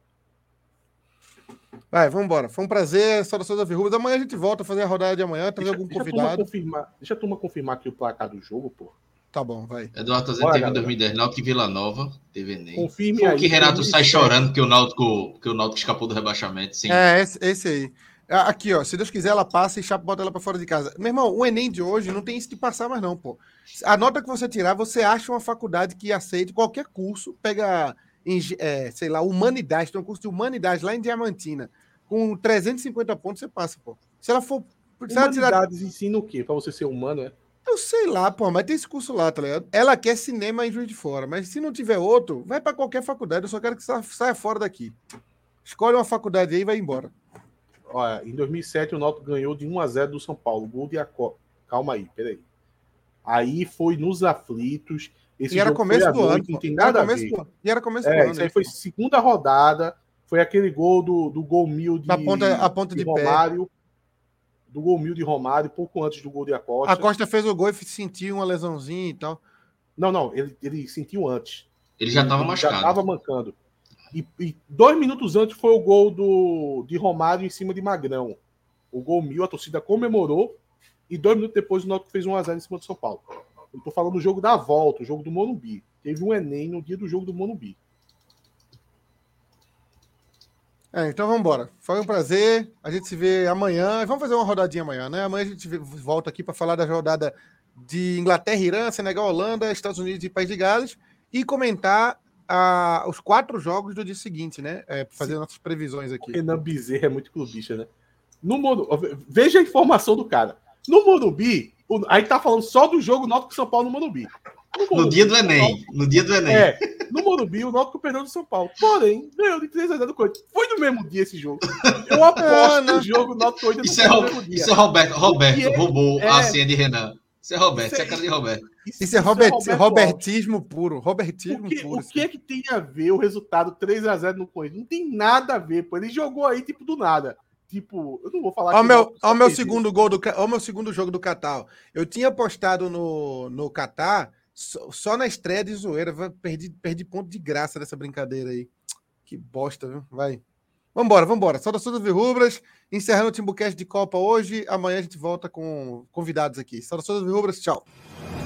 Vai, vamos embora. Foi um prazer. Saudações da Verrubas. Amanhã a gente volta a fazer a rodada de amanhã, trazer deixa, algum deixa convidado. A confirmar, deixa a turma confirmar aqui o placar do jogo, pô. Tá bom, vai. Eduardo tá dizendo que teve em dois mil e dez, Náutico e Vila Nova. Teve Enem. Confirme foi aí. que Renato dois mil e sete sai chorando porque o Náutico, porque o Náutico escapou do rebaixamento. Sim. É, esse, esse aí. Aqui, ó. Se Deus quiser, ela passa e Chapo bota ela pra fora de casa. Meu irmão, o Enem de hoje não tem isso de passar mais, não, pô. A nota que você tirar, você acha uma faculdade que aceite qualquer curso, pega, é, sei lá, humanidade, tem um curso de humanidade lá em Diamantina. Com trezentos e cinquenta pontos, você passa, pô. Se ela for... Se humanidades tirar... ensina o quê? Pra você ser humano, é? Eu sei lá, pô, mas tem esse curso lá, tá ligado? Ela quer cinema em Juiz de Fora, mas se não tiver outro, vai pra qualquer faculdade. Eu só quero que você saia fora daqui. Escolhe uma faculdade aí e vai embora. Olha, em dois mil e sete o Náutico ganhou de um a zero do São Paulo. Gol de Aco... Calma aí, peraí. Aí foi nos aflitos. Esse e era começo do ano. Não tem nada a ver. Do... E era começo é, do ano. Isso aí foi segunda rodada. Foi aquele gol do, do gol mil de, Na ponta, a ponta de, de Romário. Pé. Do gol mil de Romário, pouco antes do gol de Acosta. A Costa fez o gol e sentiu uma lesãozinha e tal. Não, não, ele, ele sentiu antes. Ele já estava machucado. Já estava mancando. E, e dois minutos antes foi o gol do, de Romário em cima de Magrão. O gol mil, a torcida comemorou. E dois minutos depois o Náutico fez um a zero em cima do São Paulo. Eu tô falando do jogo da volta, o jogo do Morumbi. Teve um Enem no dia do jogo do Morumbi. É, então vamos embora. Foi um prazer. A gente se vê amanhã. Vamos fazer uma rodadinha amanhã, né? Amanhã a gente volta aqui para falar da rodada de Inglaterra, Irã, Senegal, Holanda, Estados Unidos e País de Gales e comentar a, os quatro jogos do dia seguinte, né? É, fazer Sim. nossas previsões aqui. O Renan Bezerra é muito clubista, né? No Morumbi, veja a informação do cara. No Morumbi, o, aí tá falando só do jogo Náutico São Paulo no Morumbi. No, Morumbi, no dia do Enem. Náutico, no dia do Enem. É, no Morumbi, o Náutico perdeu do São Paulo. Porém, ganhou de três a zero do Corinthians. Foi no mesmo dia esse jogo. Eu aposto no jogo Náutico Corinthians isso, é, no mesmo dia. Isso é Roberto. Roberto é, roubou é, a senha de Renan. Isso é Roberto, isso é, isso é cara de Roberto. Isso, isso é Robert, isso robertismo puro. Robertismo o que, puro. O que é que tem a ver o resultado três a zero no Corinthians? Não tem nada a ver, pô. Ele jogou aí, tipo, do nada. Tipo, eu não vou falar... Olha o meu, ó meu segundo gol do... Olha o meu segundo jogo do Catar. Eu tinha apostado no, no Catar só, só na estreia de zoeira. Perdi, perdi ponto de graça dessa brincadeira aí. Que bosta, viu? Vai. Vambora, vambora. Saudações do Verrubras. Encerrando o Timbucast de Copa hoje. Amanhã a gente volta com convidados aqui. Saudações do Verrubras. Tchau.